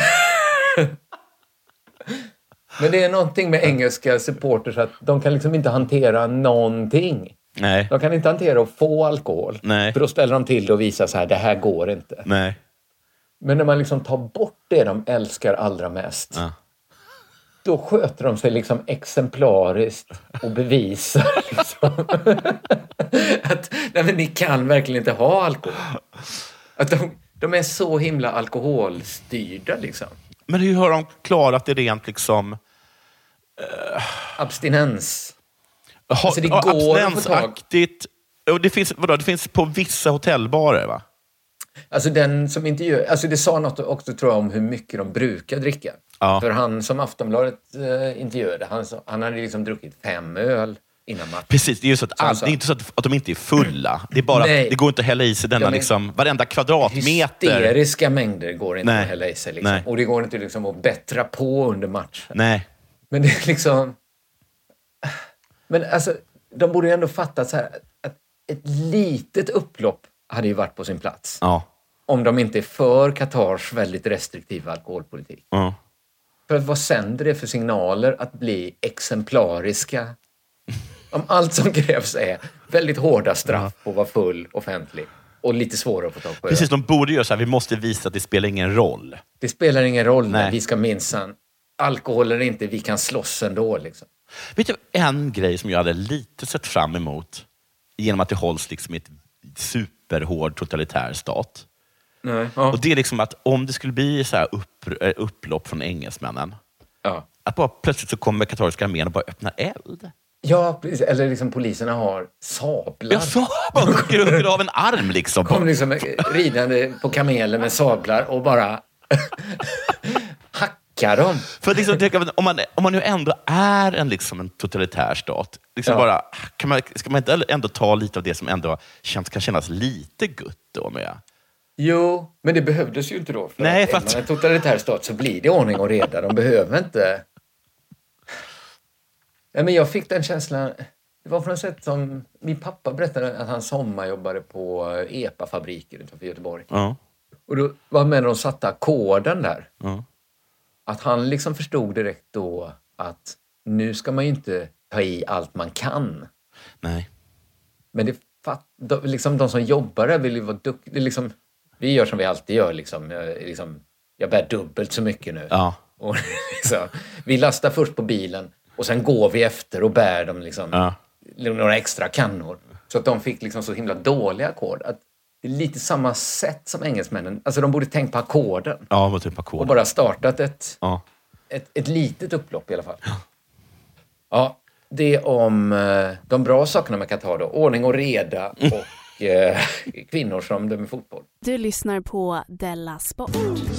Men det är någonting med engelska supporters att de kan liksom inte hantera någonting. Nej. De kan inte hantera att få alkohol. Nej. För då ställer de till det och visar så här, det här går inte. Nej. Men när man liksom tar bort det de älskar allra mest, ja. Då sköter de sig liksom exemplariskt och bevisar liksom att nej, men ni kan verkligen inte ha alkohol. Att de, de är så himla alkoholstyrda liksom. Men hur har de klarat det rent liksom... Uh... Abstinens. Ha, alltså det ja, går abstinensaktigt. Och det finns, vadå, det finns på vissa hotellbarer, va? Alltså den som inte gör... Alltså det sa något också, tror jag, om hur mycket de brukar dricka. Ja. För han som Aftonbladet eh, intervjuade, han, han hade liksom druckit fem öl innan matchen. Precis, det är ju så att all, det är inte så att, att de inte är fulla. Det är bara Nej. att det går inte att hälla i sig denna de liksom, varenda kvadratmeter. Hysteriska mängder går inte Nej. att hälla i sig. Liksom. Och det går inte liksom att bättra på under matchen. Nej. Men det är liksom... Men alltså, de borde ju ändå fatta så här att ett litet upplopp hade ju varit på sin plats. Ja. Om de inte är för Qatars väldigt restriktiva alkoholpolitik. Ja. För vad sänder det för signaler att bli exemplariska? Om allt som krävs är väldigt hårda straff på att vara full offentlig och lite svårare att få tag på. Precis, de borde göra så här, vi måste visa att det spelar ingen roll. Det spelar ingen roll Nej. när vi ska minsan. Alkohol eller inte, vi kan slåss ändå liksom. Vet du, en grej som jag hade lite sett fram emot genom att det hålls liksom i ett superhård totalitär stat. Nej. Ja. Och det är liksom att om det skulle bli så här upp, upplopp från engelsmännen, ja. att bara plötsligt så kommer katolska armén och bara öppnar eld. Ja, eller liksom poliserna har sablar. Ja, sablar. Gruggar av en arm liksom. Kommer liksom ridande på kameler med sablar och bara hackar dem. För liksom, om, man, om man nu ändå är en, liksom, en totalitär stat, liksom ja. bara, kan man, ska man inte ändå ta lite av det som ändå känns, kan kännas lite gött då med? Jo, men det behövdes ju inte då. För Nej, att för att... en totalitär stat så blir det ordning och reda. De behöver inte... Ja, men jag fick den känslan... Det var på något sätt som... Min pappa berättade att han sommarjobbade på E P A-fabriker utanför Göteborg. Ja. Och då var med när de satte ackorden där. Ja. Att han liksom förstod direkt då att nu ska man ju inte ta i allt man kan. Nej. Men det de, liksom de som jobbar där vill ju vara duktiga. Liksom, vi gör som vi alltid gör. Liksom, jag, liksom, jag bär dubbelt så mycket nu. Ja. Och, liksom, vi lastar först på bilen och sen går vi efter och bär dem liksom, ja. några extra kannor. Så att de fick liksom så himla dåliga ackord. Att det är lite samma sätt som engelsmännen. Alltså de borde tänkt på ackorden. Ja, typ ackord. Och bara startat ett, ja. ett, ett litet upplopp i alla fall. Ja. Ja, det är om eh, de bra sakerna man kan ta då. Ordning och reda och eh, kvinnor som dömer fotboll. Du lyssnar på Della Sport.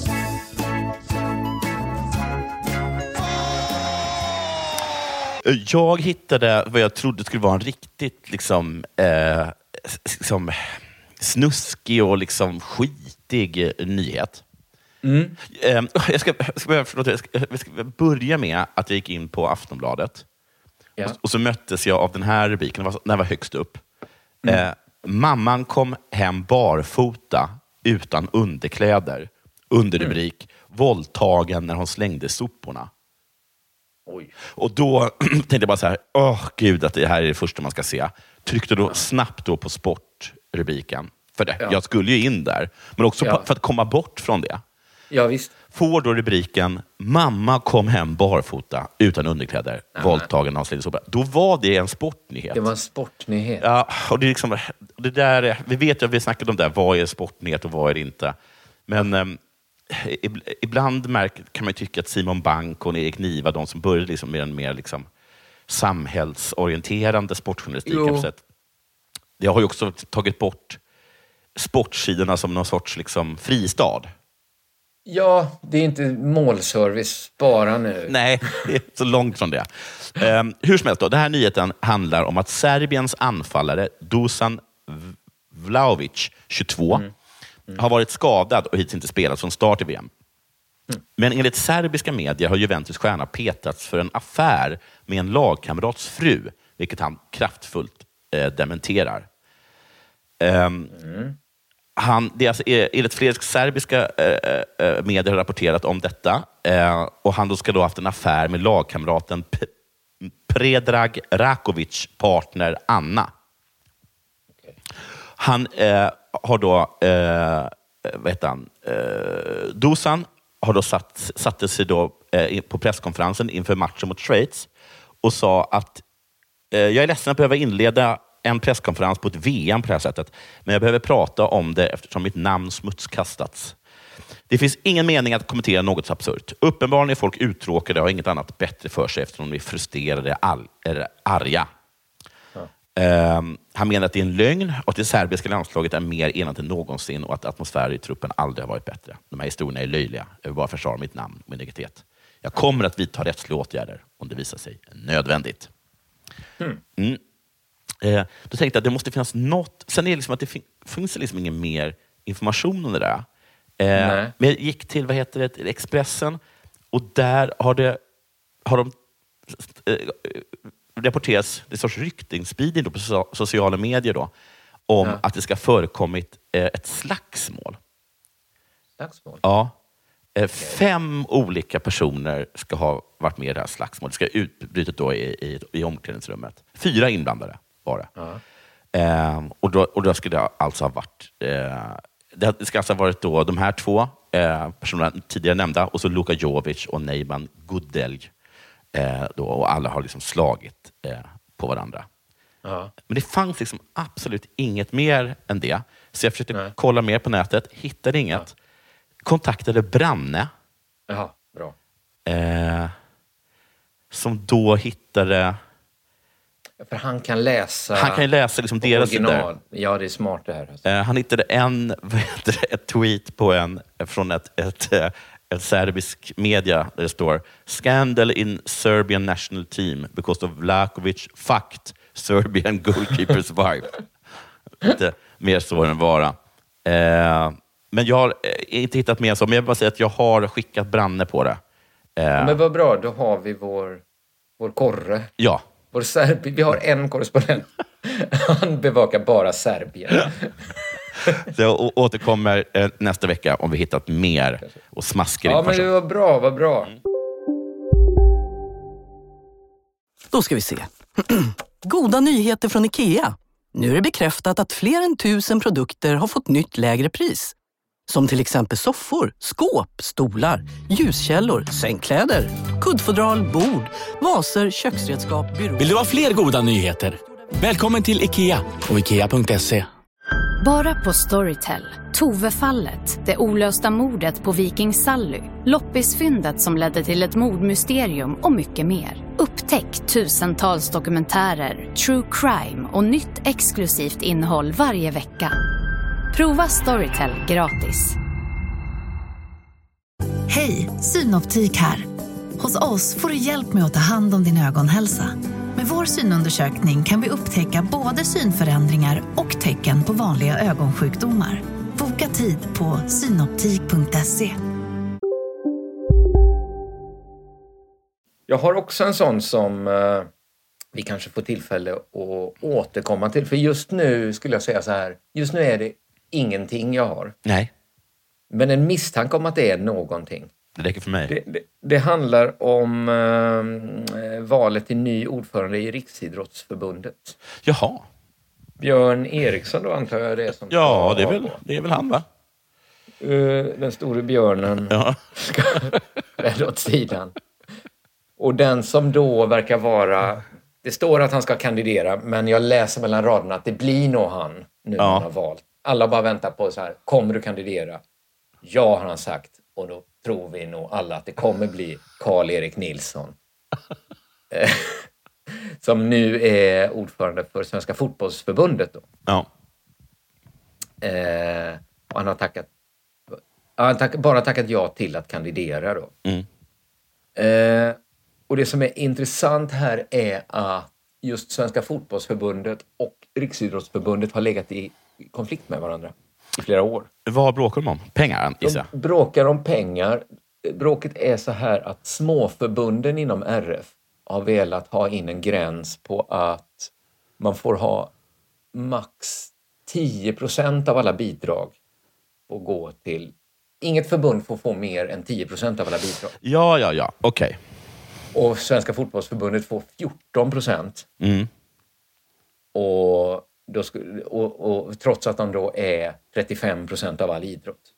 Jag hittade vad jag trodde skulle vara en riktigt liksom, eh, liksom snuskig och liksom skitig nyhet. Mm. Eh, jag, ska, jag, ska, förlåt, jag, ska, jag ska börja med att jag gick in på Aftonbladet. Ja. Och, och så möttes jag av den här rubriken, den var, den var högst upp. Mm. Eh, mamman kom hem barfota utan underkläder. Underrubrik, mm. våldtagen när hon slängde soporna. Oj. Och då tänkte jag bara så här, åh gud att det här är det första man ska se. Tryckte då snabbt då på sportrubriken. För det, ja. jag skulle ju in där. Men också ja. på, för att komma bort från det. Ja, visst. Får då rubriken, mamma kom hem barfota utan underkläder. Ja. Våldtagen av slängde sopor. Då var det en sportnyhet. Det var en sportnyhet. Ja, och det är liksom, det där, vi vet ju att vi snackade om det, vad är sportnyhet och vad är det inte. Men um, ibland märker, kan man tycka att Simon Bank och Erik Niva, de som började liksom med en mer liksom samhällsorienterande sportjournalistik, det har ju också tagit bort sportsidorna som någon sorts liksom fristad. Ja, det är inte målservice bara nu. Nej, det är så långt från det. Um, hur som helst då, den här nyheten handlar om att Serbiens anfallare Dusan Vlahovic, tjugotvå, mm. Mm. har varit skadad och hittills inte spelat från start i V M. Mm. Men enligt serbiska medier har Juventus stjärna petats för en affär med en lagkamrats fru, vilket han kraftfullt eh, dementerar. Um, mm. Han, det är alltså, enligt flera serbiska eh, eh, medier har rapporterat om detta. Eh, och han då ska då ha haft en affär med lagkamraten P- Predrag Rakovic partner Anna. Okay. Han eh, har då, eh, vad heter han, eh, Dusan har då satt, satte sig då eh, på presskonferensen inför matchen mot Schweiz och sa att eh, jag är ledsen att behöva inleda en presskonferens på ett V M på det här sättet. Men jag behöver prata om det eftersom mitt namn smutskastats. Det finns ingen mening att kommentera något så absurt. Uppenbarligen är folk uttråkade och har inget annat bättre för sig eftersom de är frustrerade all, eller arga. Ja. Um, han menar att det är en lögn och att det serbiska landslaget är mer enat än någonsin och att atmosfären i truppen aldrig har varit bättre. De här historierna är löjliga. Jag vill bara försvara mitt namn och min integritet. Jag kommer att vidta rättsliga åtgärder om det visar sig nödvändigt. Mm. Mm. Eh, då tänkte jag att det måste finnas något. Sen är det liksom att det fin- finns liksom ingen mer information om det där. Eh, men jag gick till, vad heter det, till Expressen och där har det har de eh, rapporterats det är sorts ryktningsspridning då på so- sociala medier då om ja. att det ska förekommit eh, ett slagsmål. Slagsmål? Ja. Eh, fem olika personer ska ha varit med i det här slagsmålet. Det ska utbryta då i, i, i omklädningsrummet. Fyra inblandade. Bara. Ja. Eh, och, då, och då skulle det alltså ha varit eh, det ska alltså ha varit då de här två eh, personerna tidigare nämnda och så Luka Jovic och Neyman Gudelj eh, då, och alla har liksom slagit eh, på varandra. Ja. Men det fanns liksom absolut inget mer än det. Så jag försökte Nej. kolla mer på nätet, hittade inget. Ja. Kontaktade Branne. Jaha, bra. Eh, som då hittade För han kan läsa... Han kan läsa liksom deras... Där. Ja, det är smart det här. Alltså. Uh, han hittade en, vad heter det, ett tweet på en, från ett, ett, ett, ett serbisk media där det står Scandal in Serbian national team because of Vlahovic fucked Serbian goalkeeper's wife. Lite mer så än vara. Uh, men jag har inte hittat mer så, men jag vill bara säga att jag har skickat Branne på det. Uh, men vad bra, då har vi vår, vår korre. Ja. Vår Serbi, vi har en korrespondent. Han bevakar bara Serbien. Så jag återkommer nästa vecka om vi hittat mer och smaskar. Ja, men det var bra, vad bra. Då ska vi se. Goda nyheter från IKEA. Nu är det bekräftat att fler än tusen produkter har fått nytt lägre pris. Som till exempel soffor, skåp, stolar, ljuskällor, sängkläder, kuddfodral, bord, vaser, köksredskap, byråer. Vill du ha fler goda nyheter? Välkommen till IKEA och ikea punkt se. Bara på Storytel. Tove-fallet, det olösta mordet på Viking Sally, loppisfyndet som ledde till ett mordmysterium och mycket mer. Upptäck tusentals dokumentärer, true crime och nytt exklusivt innehåll varje vecka. Prova Storytel gratis. Hej, Synoptik här. Hos oss får du hjälp med att ta hand om din ögonhälsa. Med vår synundersökning kan vi upptäcka både synförändringar och tecken på vanliga ögonsjukdomar. Boka tid på synoptik punkt se. Jag har också en sån som uh, vi kanske får tillfälle att återkomma till. För just nu skulle jag säga så här. Just nu är det ingenting jag har. Nej. Men en misstanke om att det är någonting. Det räcker för mig. Det, det, det handlar om uh, valet till ny ordförande i Riksidrottsförbundet. Jaha. Björn Eriksson då antar jag det är som... Ja, det är väl, det är väl han va? Uh, den store björnen ja. ska rädda åt sidan. Och den som då verkar vara... Det står att han ska kandidera, men jag läser mellan raderna att det blir nog han nu ja. han har valt. Alla bara väntar på så här, kommer du kandidera? Ja, har han sagt. Och då tror vi nog alla att det kommer bli Karl-Erik Nilsson. Som nu är ordförande för Svenska fotbollsförbundet då. Ja. Eh, och han har tackat han har tack, bara tackat ja till att kandidera då. Mm. Eh, och det som är intressant här är att just Svenska fotbollsförbundet och Riksidrottsförbundet har legat i konflikt med varandra i flera år. Vad bråkar de om? Pengar, gissar jag. De bråkar om pengar. Bråket är så här att småförbunden inom R F har velat ha in en gräns på att man får ha max tio procent av alla bidrag och gå till... Inget förbund får få mer än tio procent av alla bidrag. Ja, ja, ja. Okej. Okay. Och Svenska fotbollsförbundet får fjorton procent. Mm. Och, då skulle, och, och trots att de då är trettiofem procent av all idrott.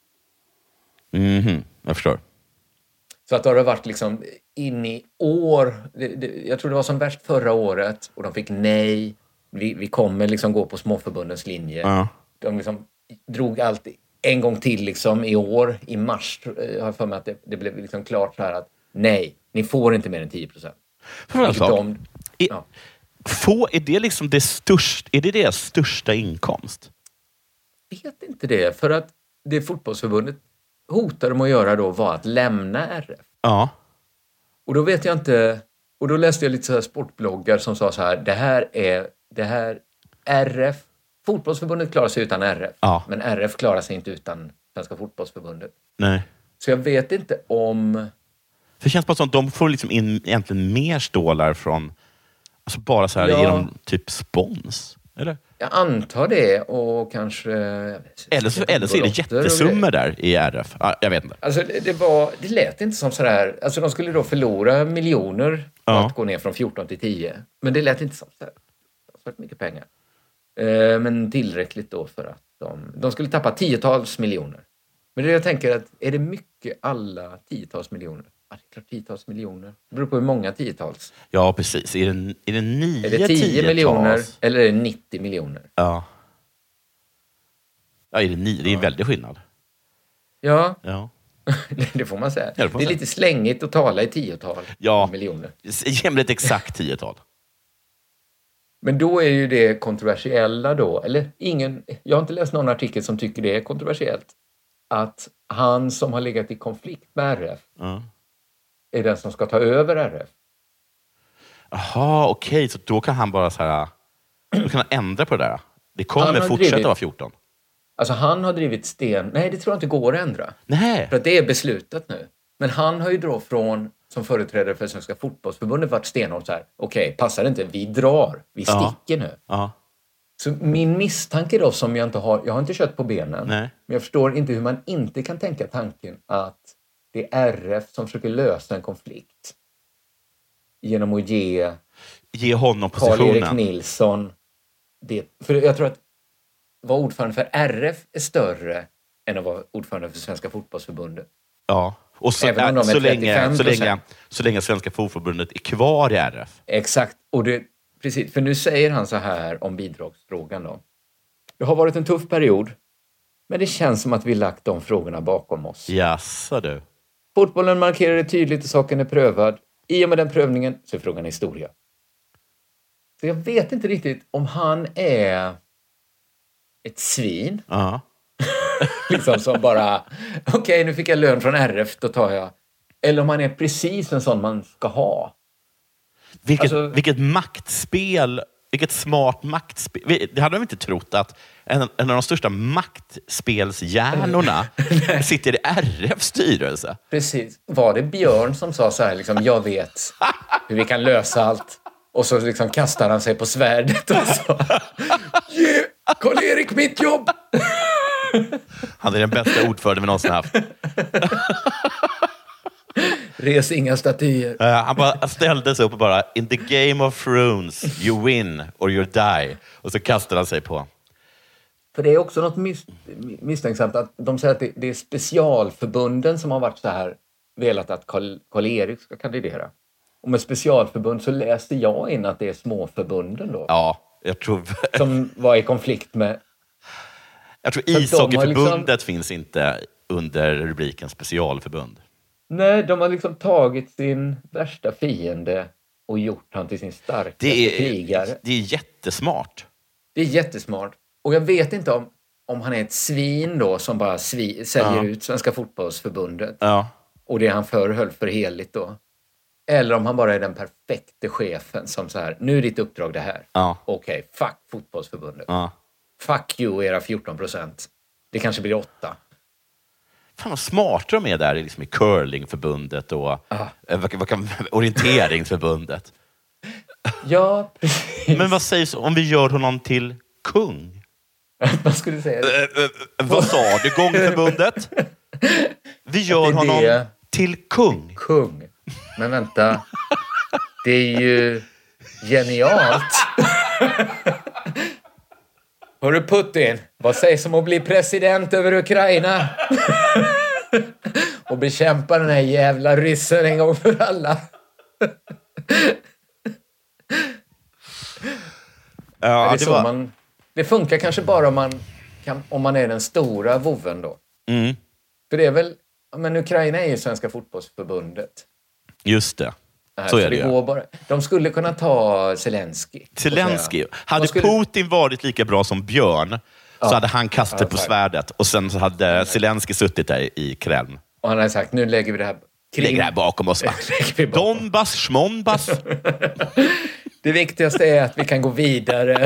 Mhm, jag förstår. Så att det har varit liksom in i år, det, det, jag tror det var som värst förra året och de fick nej, vi, vi kommer liksom gå på småförbundens linje. Ja. De liksom drog allt en gång till liksom i år, i mars jag har för mig att det, det blev liksom klart så här att nej, ni får inte mer än tio procent. De, ja. Få, är det liksom det största, är det deras största inkomst? Jag vet inte det, för att det fotbollsförbundet hotar de att göra då var att lämna R F. Ja. Och då vet jag inte, och då läste jag lite så här sportbloggar som sa så här, det här är, det här R F, fotbollsförbundet klarar sig utan R F, ja. men R F klarar sig inte utan Svenska fotbollsförbundet. Nej. Så jag vet inte om... För det känns bara som att de får liksom in egentligen mer stålar från, alltså bara så här ja. genom typ spons, eller? Jag antar det och kanske... Eller så, eller så är det jättesummor där i R F. Ja, jag vet inte. Alltså det, det, var, det lät inte som sådär... Alltså de skulle då förlora miljoner ja. att gå ner från fjorton till tio. Men det lät inte som sådär. Det var så mycket pengar. Eh, men tillräckligt då för att de... De skulle tappa tiotals miljoner. Men det jag tänker att är det mycket alla tiotals miljoner? Ja, det är klart tiotals miljoner. Det beror på hur många tiotals. Ja, precis. Är det, är det nio Är det tio tiotals? miljoner eller är det nittio miljoner? Ja. Ja, är det nio? Det är en ja. väldig skillnad. Ja. Ja. Det får man säga. Ja, det, får man det är säga. Lite slängigt att tala i tiotal ja. miljoner. Ge mig ett exakt tiotal. Men då är ju det kontroversiella då. Eller ingen... Jag har inte läst någon artikel som tycker det är kontroversiellt. Att han som har legat i konflikt med R F ja. är den som ska ta över R F. Jaha, okej. Okay. Så då kan han bara så här... Då kan han ändra på det där. Det kommer fortsätta drivit, vara fjorton. Alltså han har drivit sten... Nej, det tror jag inte går att ändra. Nej. För att det är beslutat nu. Men han har ju då från, som företrädare för Svenska fotbollsförbundet, varit stenhårt så här. Okej, okay, passar det inte? Vi drar. Vi ja. sticker nu. Ja. Så min misstanke då, som jag inte har... Jag har inte kött på benen. Nej. Men jag förstår inte hur man inte kan tänka tanken att det är R F som försöker lösa en konflikt. Genom att ge... Ge honom positionen. Karl-Erik Nilsson. Det, för jag tror att vara ordförande för R F är större än att vara ordförande för Svenska fotbollsförbundet. Ja. Och så, även om de är så, länge, så, länge, procent. så länge Svenska fotbollsförbundet är kvar i R F. Exakt. Och det, precis, för nu säger han så här om bidragsfrågan då. Det har varit en tuff period, men det känns som att vi lagt de frågorna bakom oss. Jaså du. Fotbollen markerar det tydligt och saken är prövad. I och med den prövningen så är frågan historia. Så jag vet inte riktigt om han är ett svin. Ja. liksom som bara, okej okay, nu fick jag lön från R F, då tar jag. Eller om han är precis en sån man ska ha. Vilket, alltså, vilket maktspel Vilket smart maktspel. Vi- Det hade de inte trott att en, en av de största maktspelshjärnorna sitter i R F:s styrelse. Precis. Var det Björn som sa så här, liksom, jag vet hur vi kan lösa allt. Och så liksom kastar han sig på svärdet och så. Ge Karl-Erik mitt jobb! Han är den bästa ordförande vi någonsin haft. Res inga statyer. Uh, han bara ställde sig upp och bara, in the game of thrones, you win or you die. Och så kastade han sig på. För det är också något mis- misstänksamt att de säger att det, det är specialförbunden som har varit så här, velat att Karl- Karl-Erik ska kandidera. Och med specialförbund så läste jag in att det är småförbunden då. Ja, jag tror... som var i konflikt med... Jag tror Så att de har ishockeyförbundet liksom- finns inte under rubriken specialförbund. Nej, de har liksom tagit sin värsta fiende och gjort han till sin starkaste Det är, krigare. det är jättesmart. Det är jättesmart. Och jag vet inte om, om han är ett svin då som bara svi, säljer Ja. ut Svenska fotbollsförbundet. Ja. Och det han förr höll för heligt då. Eller om han bara är den perfekte chefen som så här, nu är ditt uppdrag det här. Ja. Okej, fuck fotbollsförbundet. Ja. Fuck you era fjorton procent. Det kanske blir åtta. Fan vad smarta de är där liksom i curlingförbundet och Ah. eh, vad, vad kan, orienteringsförbundet. Ja, precis. Men vad sägs om vi gör honom till kung? Vad skulle du säga? Eh, eh, vad sa du, gångförbundet? Vi gör Det är honom det. till kung. Kung. Men vänta. Det är ju genialt. Hörru Putin, vad sägs om att bli president över Ukraina? Och bekämpa den här jävla ryssen en gång för alla. Ja, det, är det så var- man, det funkar kanske bara om man, kan, om man är den stora voven då. Mm. För det är väl, ja, men Ukraina är ju Svenska fotbollsförbundet. Just det. Här, Så är det det ju. går bara, de skulle kunna ta Zelensky. och Zelensky. säga- Hade Vad skulle- Putin varit lika bra som Björn så Ja. hade han kastat Ja, på tack. svärdet och sen så hade Zelensky suttit där i Kreml. Och han hade sagt, nu lägger vi det här... Lägger det här bakom oss, va? Donbass, schmonbass. Det viktigaste är att vi kan gå vidare.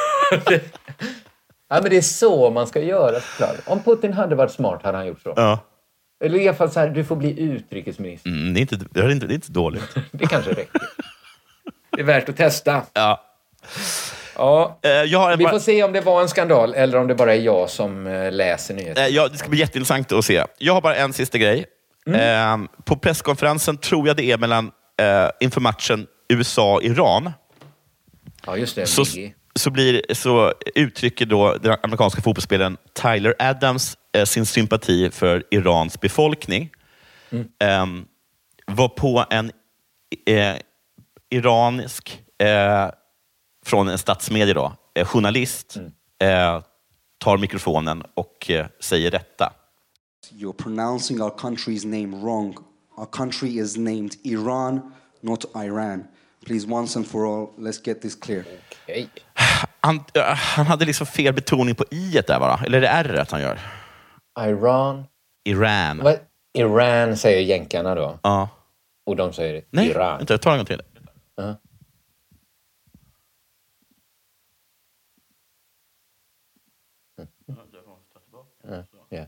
Ja, men det är så man ska göra, såklart. Om Putin hade varit smart hade han gjort så. Ja. Eller i alla fall så här, du får bli utrikesminister. Mm, det, är inte, det, är inte, det är inte dåligt. Det kanske räcker. Det är värt att testa. Ja. Ja. Eh, jag har en Vi bara- får se om det var en skandal eller om det bara är jag som eh, läser nyheter. Eh, ja, det ska bli jätteintressant att se. Jag har bara en sista grej. Eh, på presskonferensen tror jag det är mellan eh, inför matchen U S A-Iran. Ja, just det. Så, Miggy. så, blir, så uttrycker då den amerikanska fotbollsspelaren Tyler Adams eh, sin sympati för Irans befolkning. Mm. Eh, var på en eh, iransk, eh, från en statsmedia då, eh, journalist, Mm. eh, tar mikrofonen och eh, säger detta. You're pronouncing our country's name wrong. Our country is named Iran, not Iran. Please, once and for all, let's get this clear. Okay. Han, äh, han hade liksom fel betoning på i där bara. Eller är det r han gör? Iran. Iran. Vad? Iran säger jänkarna då. Ja. Och de säger Nej, Iran. inte. Ta en gång till. Uh-huh. Uh, yeah.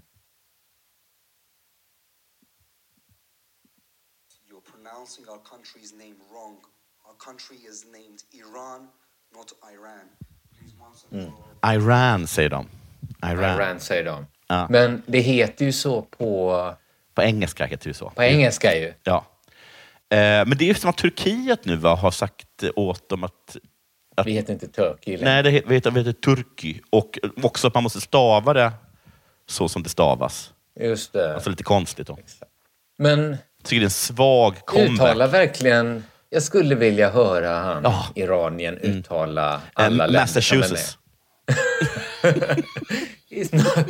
You're pronouncing our country's name wrong. Our country is named Iran, not Iran. Please, once and for all. Iran säger de. Iran. Iran säger de. Ja. Men det heter ju så på... På engelska heter det så. På engelska ju. Ja. Eh, men det är ju som att Turkiet nu va, har sagt åt dem att... att Vi heter inte Turkey. nej, det heter, heter, heter Turki. Och också att man måste stava det så som det stavas. Just det. Alltså lite konstigt då. Men Jag tycker det är en svag comeback. uttala verkligen... Jag skulle vilja höra han, Ja. Iranien, uttala alla Eh, länder Massachusetts. som är med. It's not...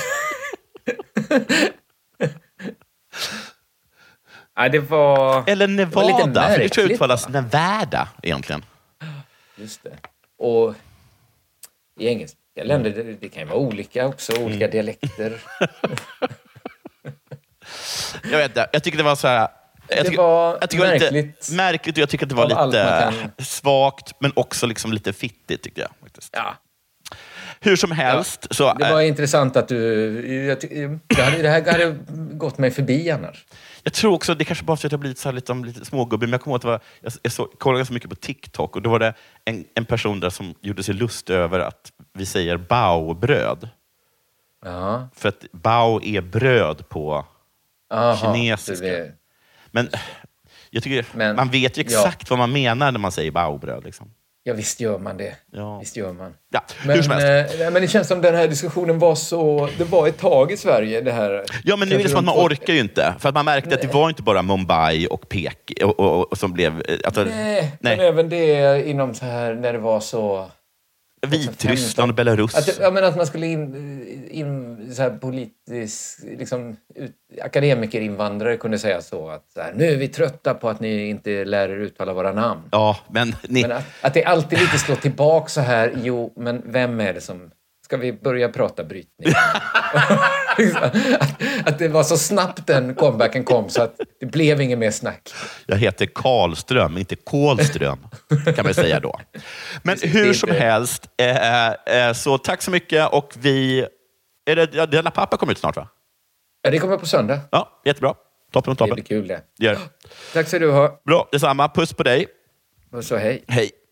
Ja, det var... Eller det var lite Nevada, för det tror jag märkligt, uttalas va? Nevada egentligen. Just det. Och i engelska länder, det, det kan ju vara olika också, olika Mm. dialekter. Jag vet inte, jag tycker det var så här det jag tycker, var jag tycker märkligt. Det var lite märkligt och jag tycker att det var lite svagt, men också liksom lite fittigt, tycker jag. Faktiskt. Ja. Hur som helst. Ja, så, det var äh, intressant att du... Jag, jag hade, det här hade gått mig förbi annars. Jag tror också, det kanske bara för att jag har blivit så här lite, lite smågubbig, men jag kommer ihåg att det var, jag, jag så, kollade ganska mycket på TikTok och då var det en, en person där som gjorde sig lust över att vi säger bao-bröd. Ja. För att bao är bröd på Aha, kinesiska. det... Men jag tycker, men, man vet ju exakt ja. vad man menar när man säger bao-bröd. Liksom. Ja, visst gör man det. Ja. Visst gör man. Ja, men, hur som helst. Eh, men det känns som den här diskussionen var så... Det var ett tag i Sverige, det här... Ja, men nu är det som att man orkar ju inte. För att man märkte nej. att det var inte bara Mumbai och Peking och, och, och som blev... Att, nej, nej, men även det inom så här, när det var så... Vitryssland och Belarus. Att, ja, men att man skulle in, in så här politisk, liksom, ut, akademikerinvandrare kunde säga så att så här, nu är vi trötta på att ni inte lär er uttala våra namn. Ja, men... Ni... men att, att det alltid lite slår tillbaka så här, jo, men vem är det som... Ska vi börja prata brytning? att, att det var så snabbt den comebacken kom så att det blev inget mer snack. Jag heter Karlström, inte Kålström, kan man säga då. Men hur som helst, eh, eh, så tack så mycket och vi... Är det, ja, Della Pappa kommer ut snart, va? Ja, det kommer på söndag. Ja, jättebra. Toppen och toppen. Det blir kul det. Gör. Tack så du ha. Bra, detsamma. Puss på dig. Och så hej. Hej.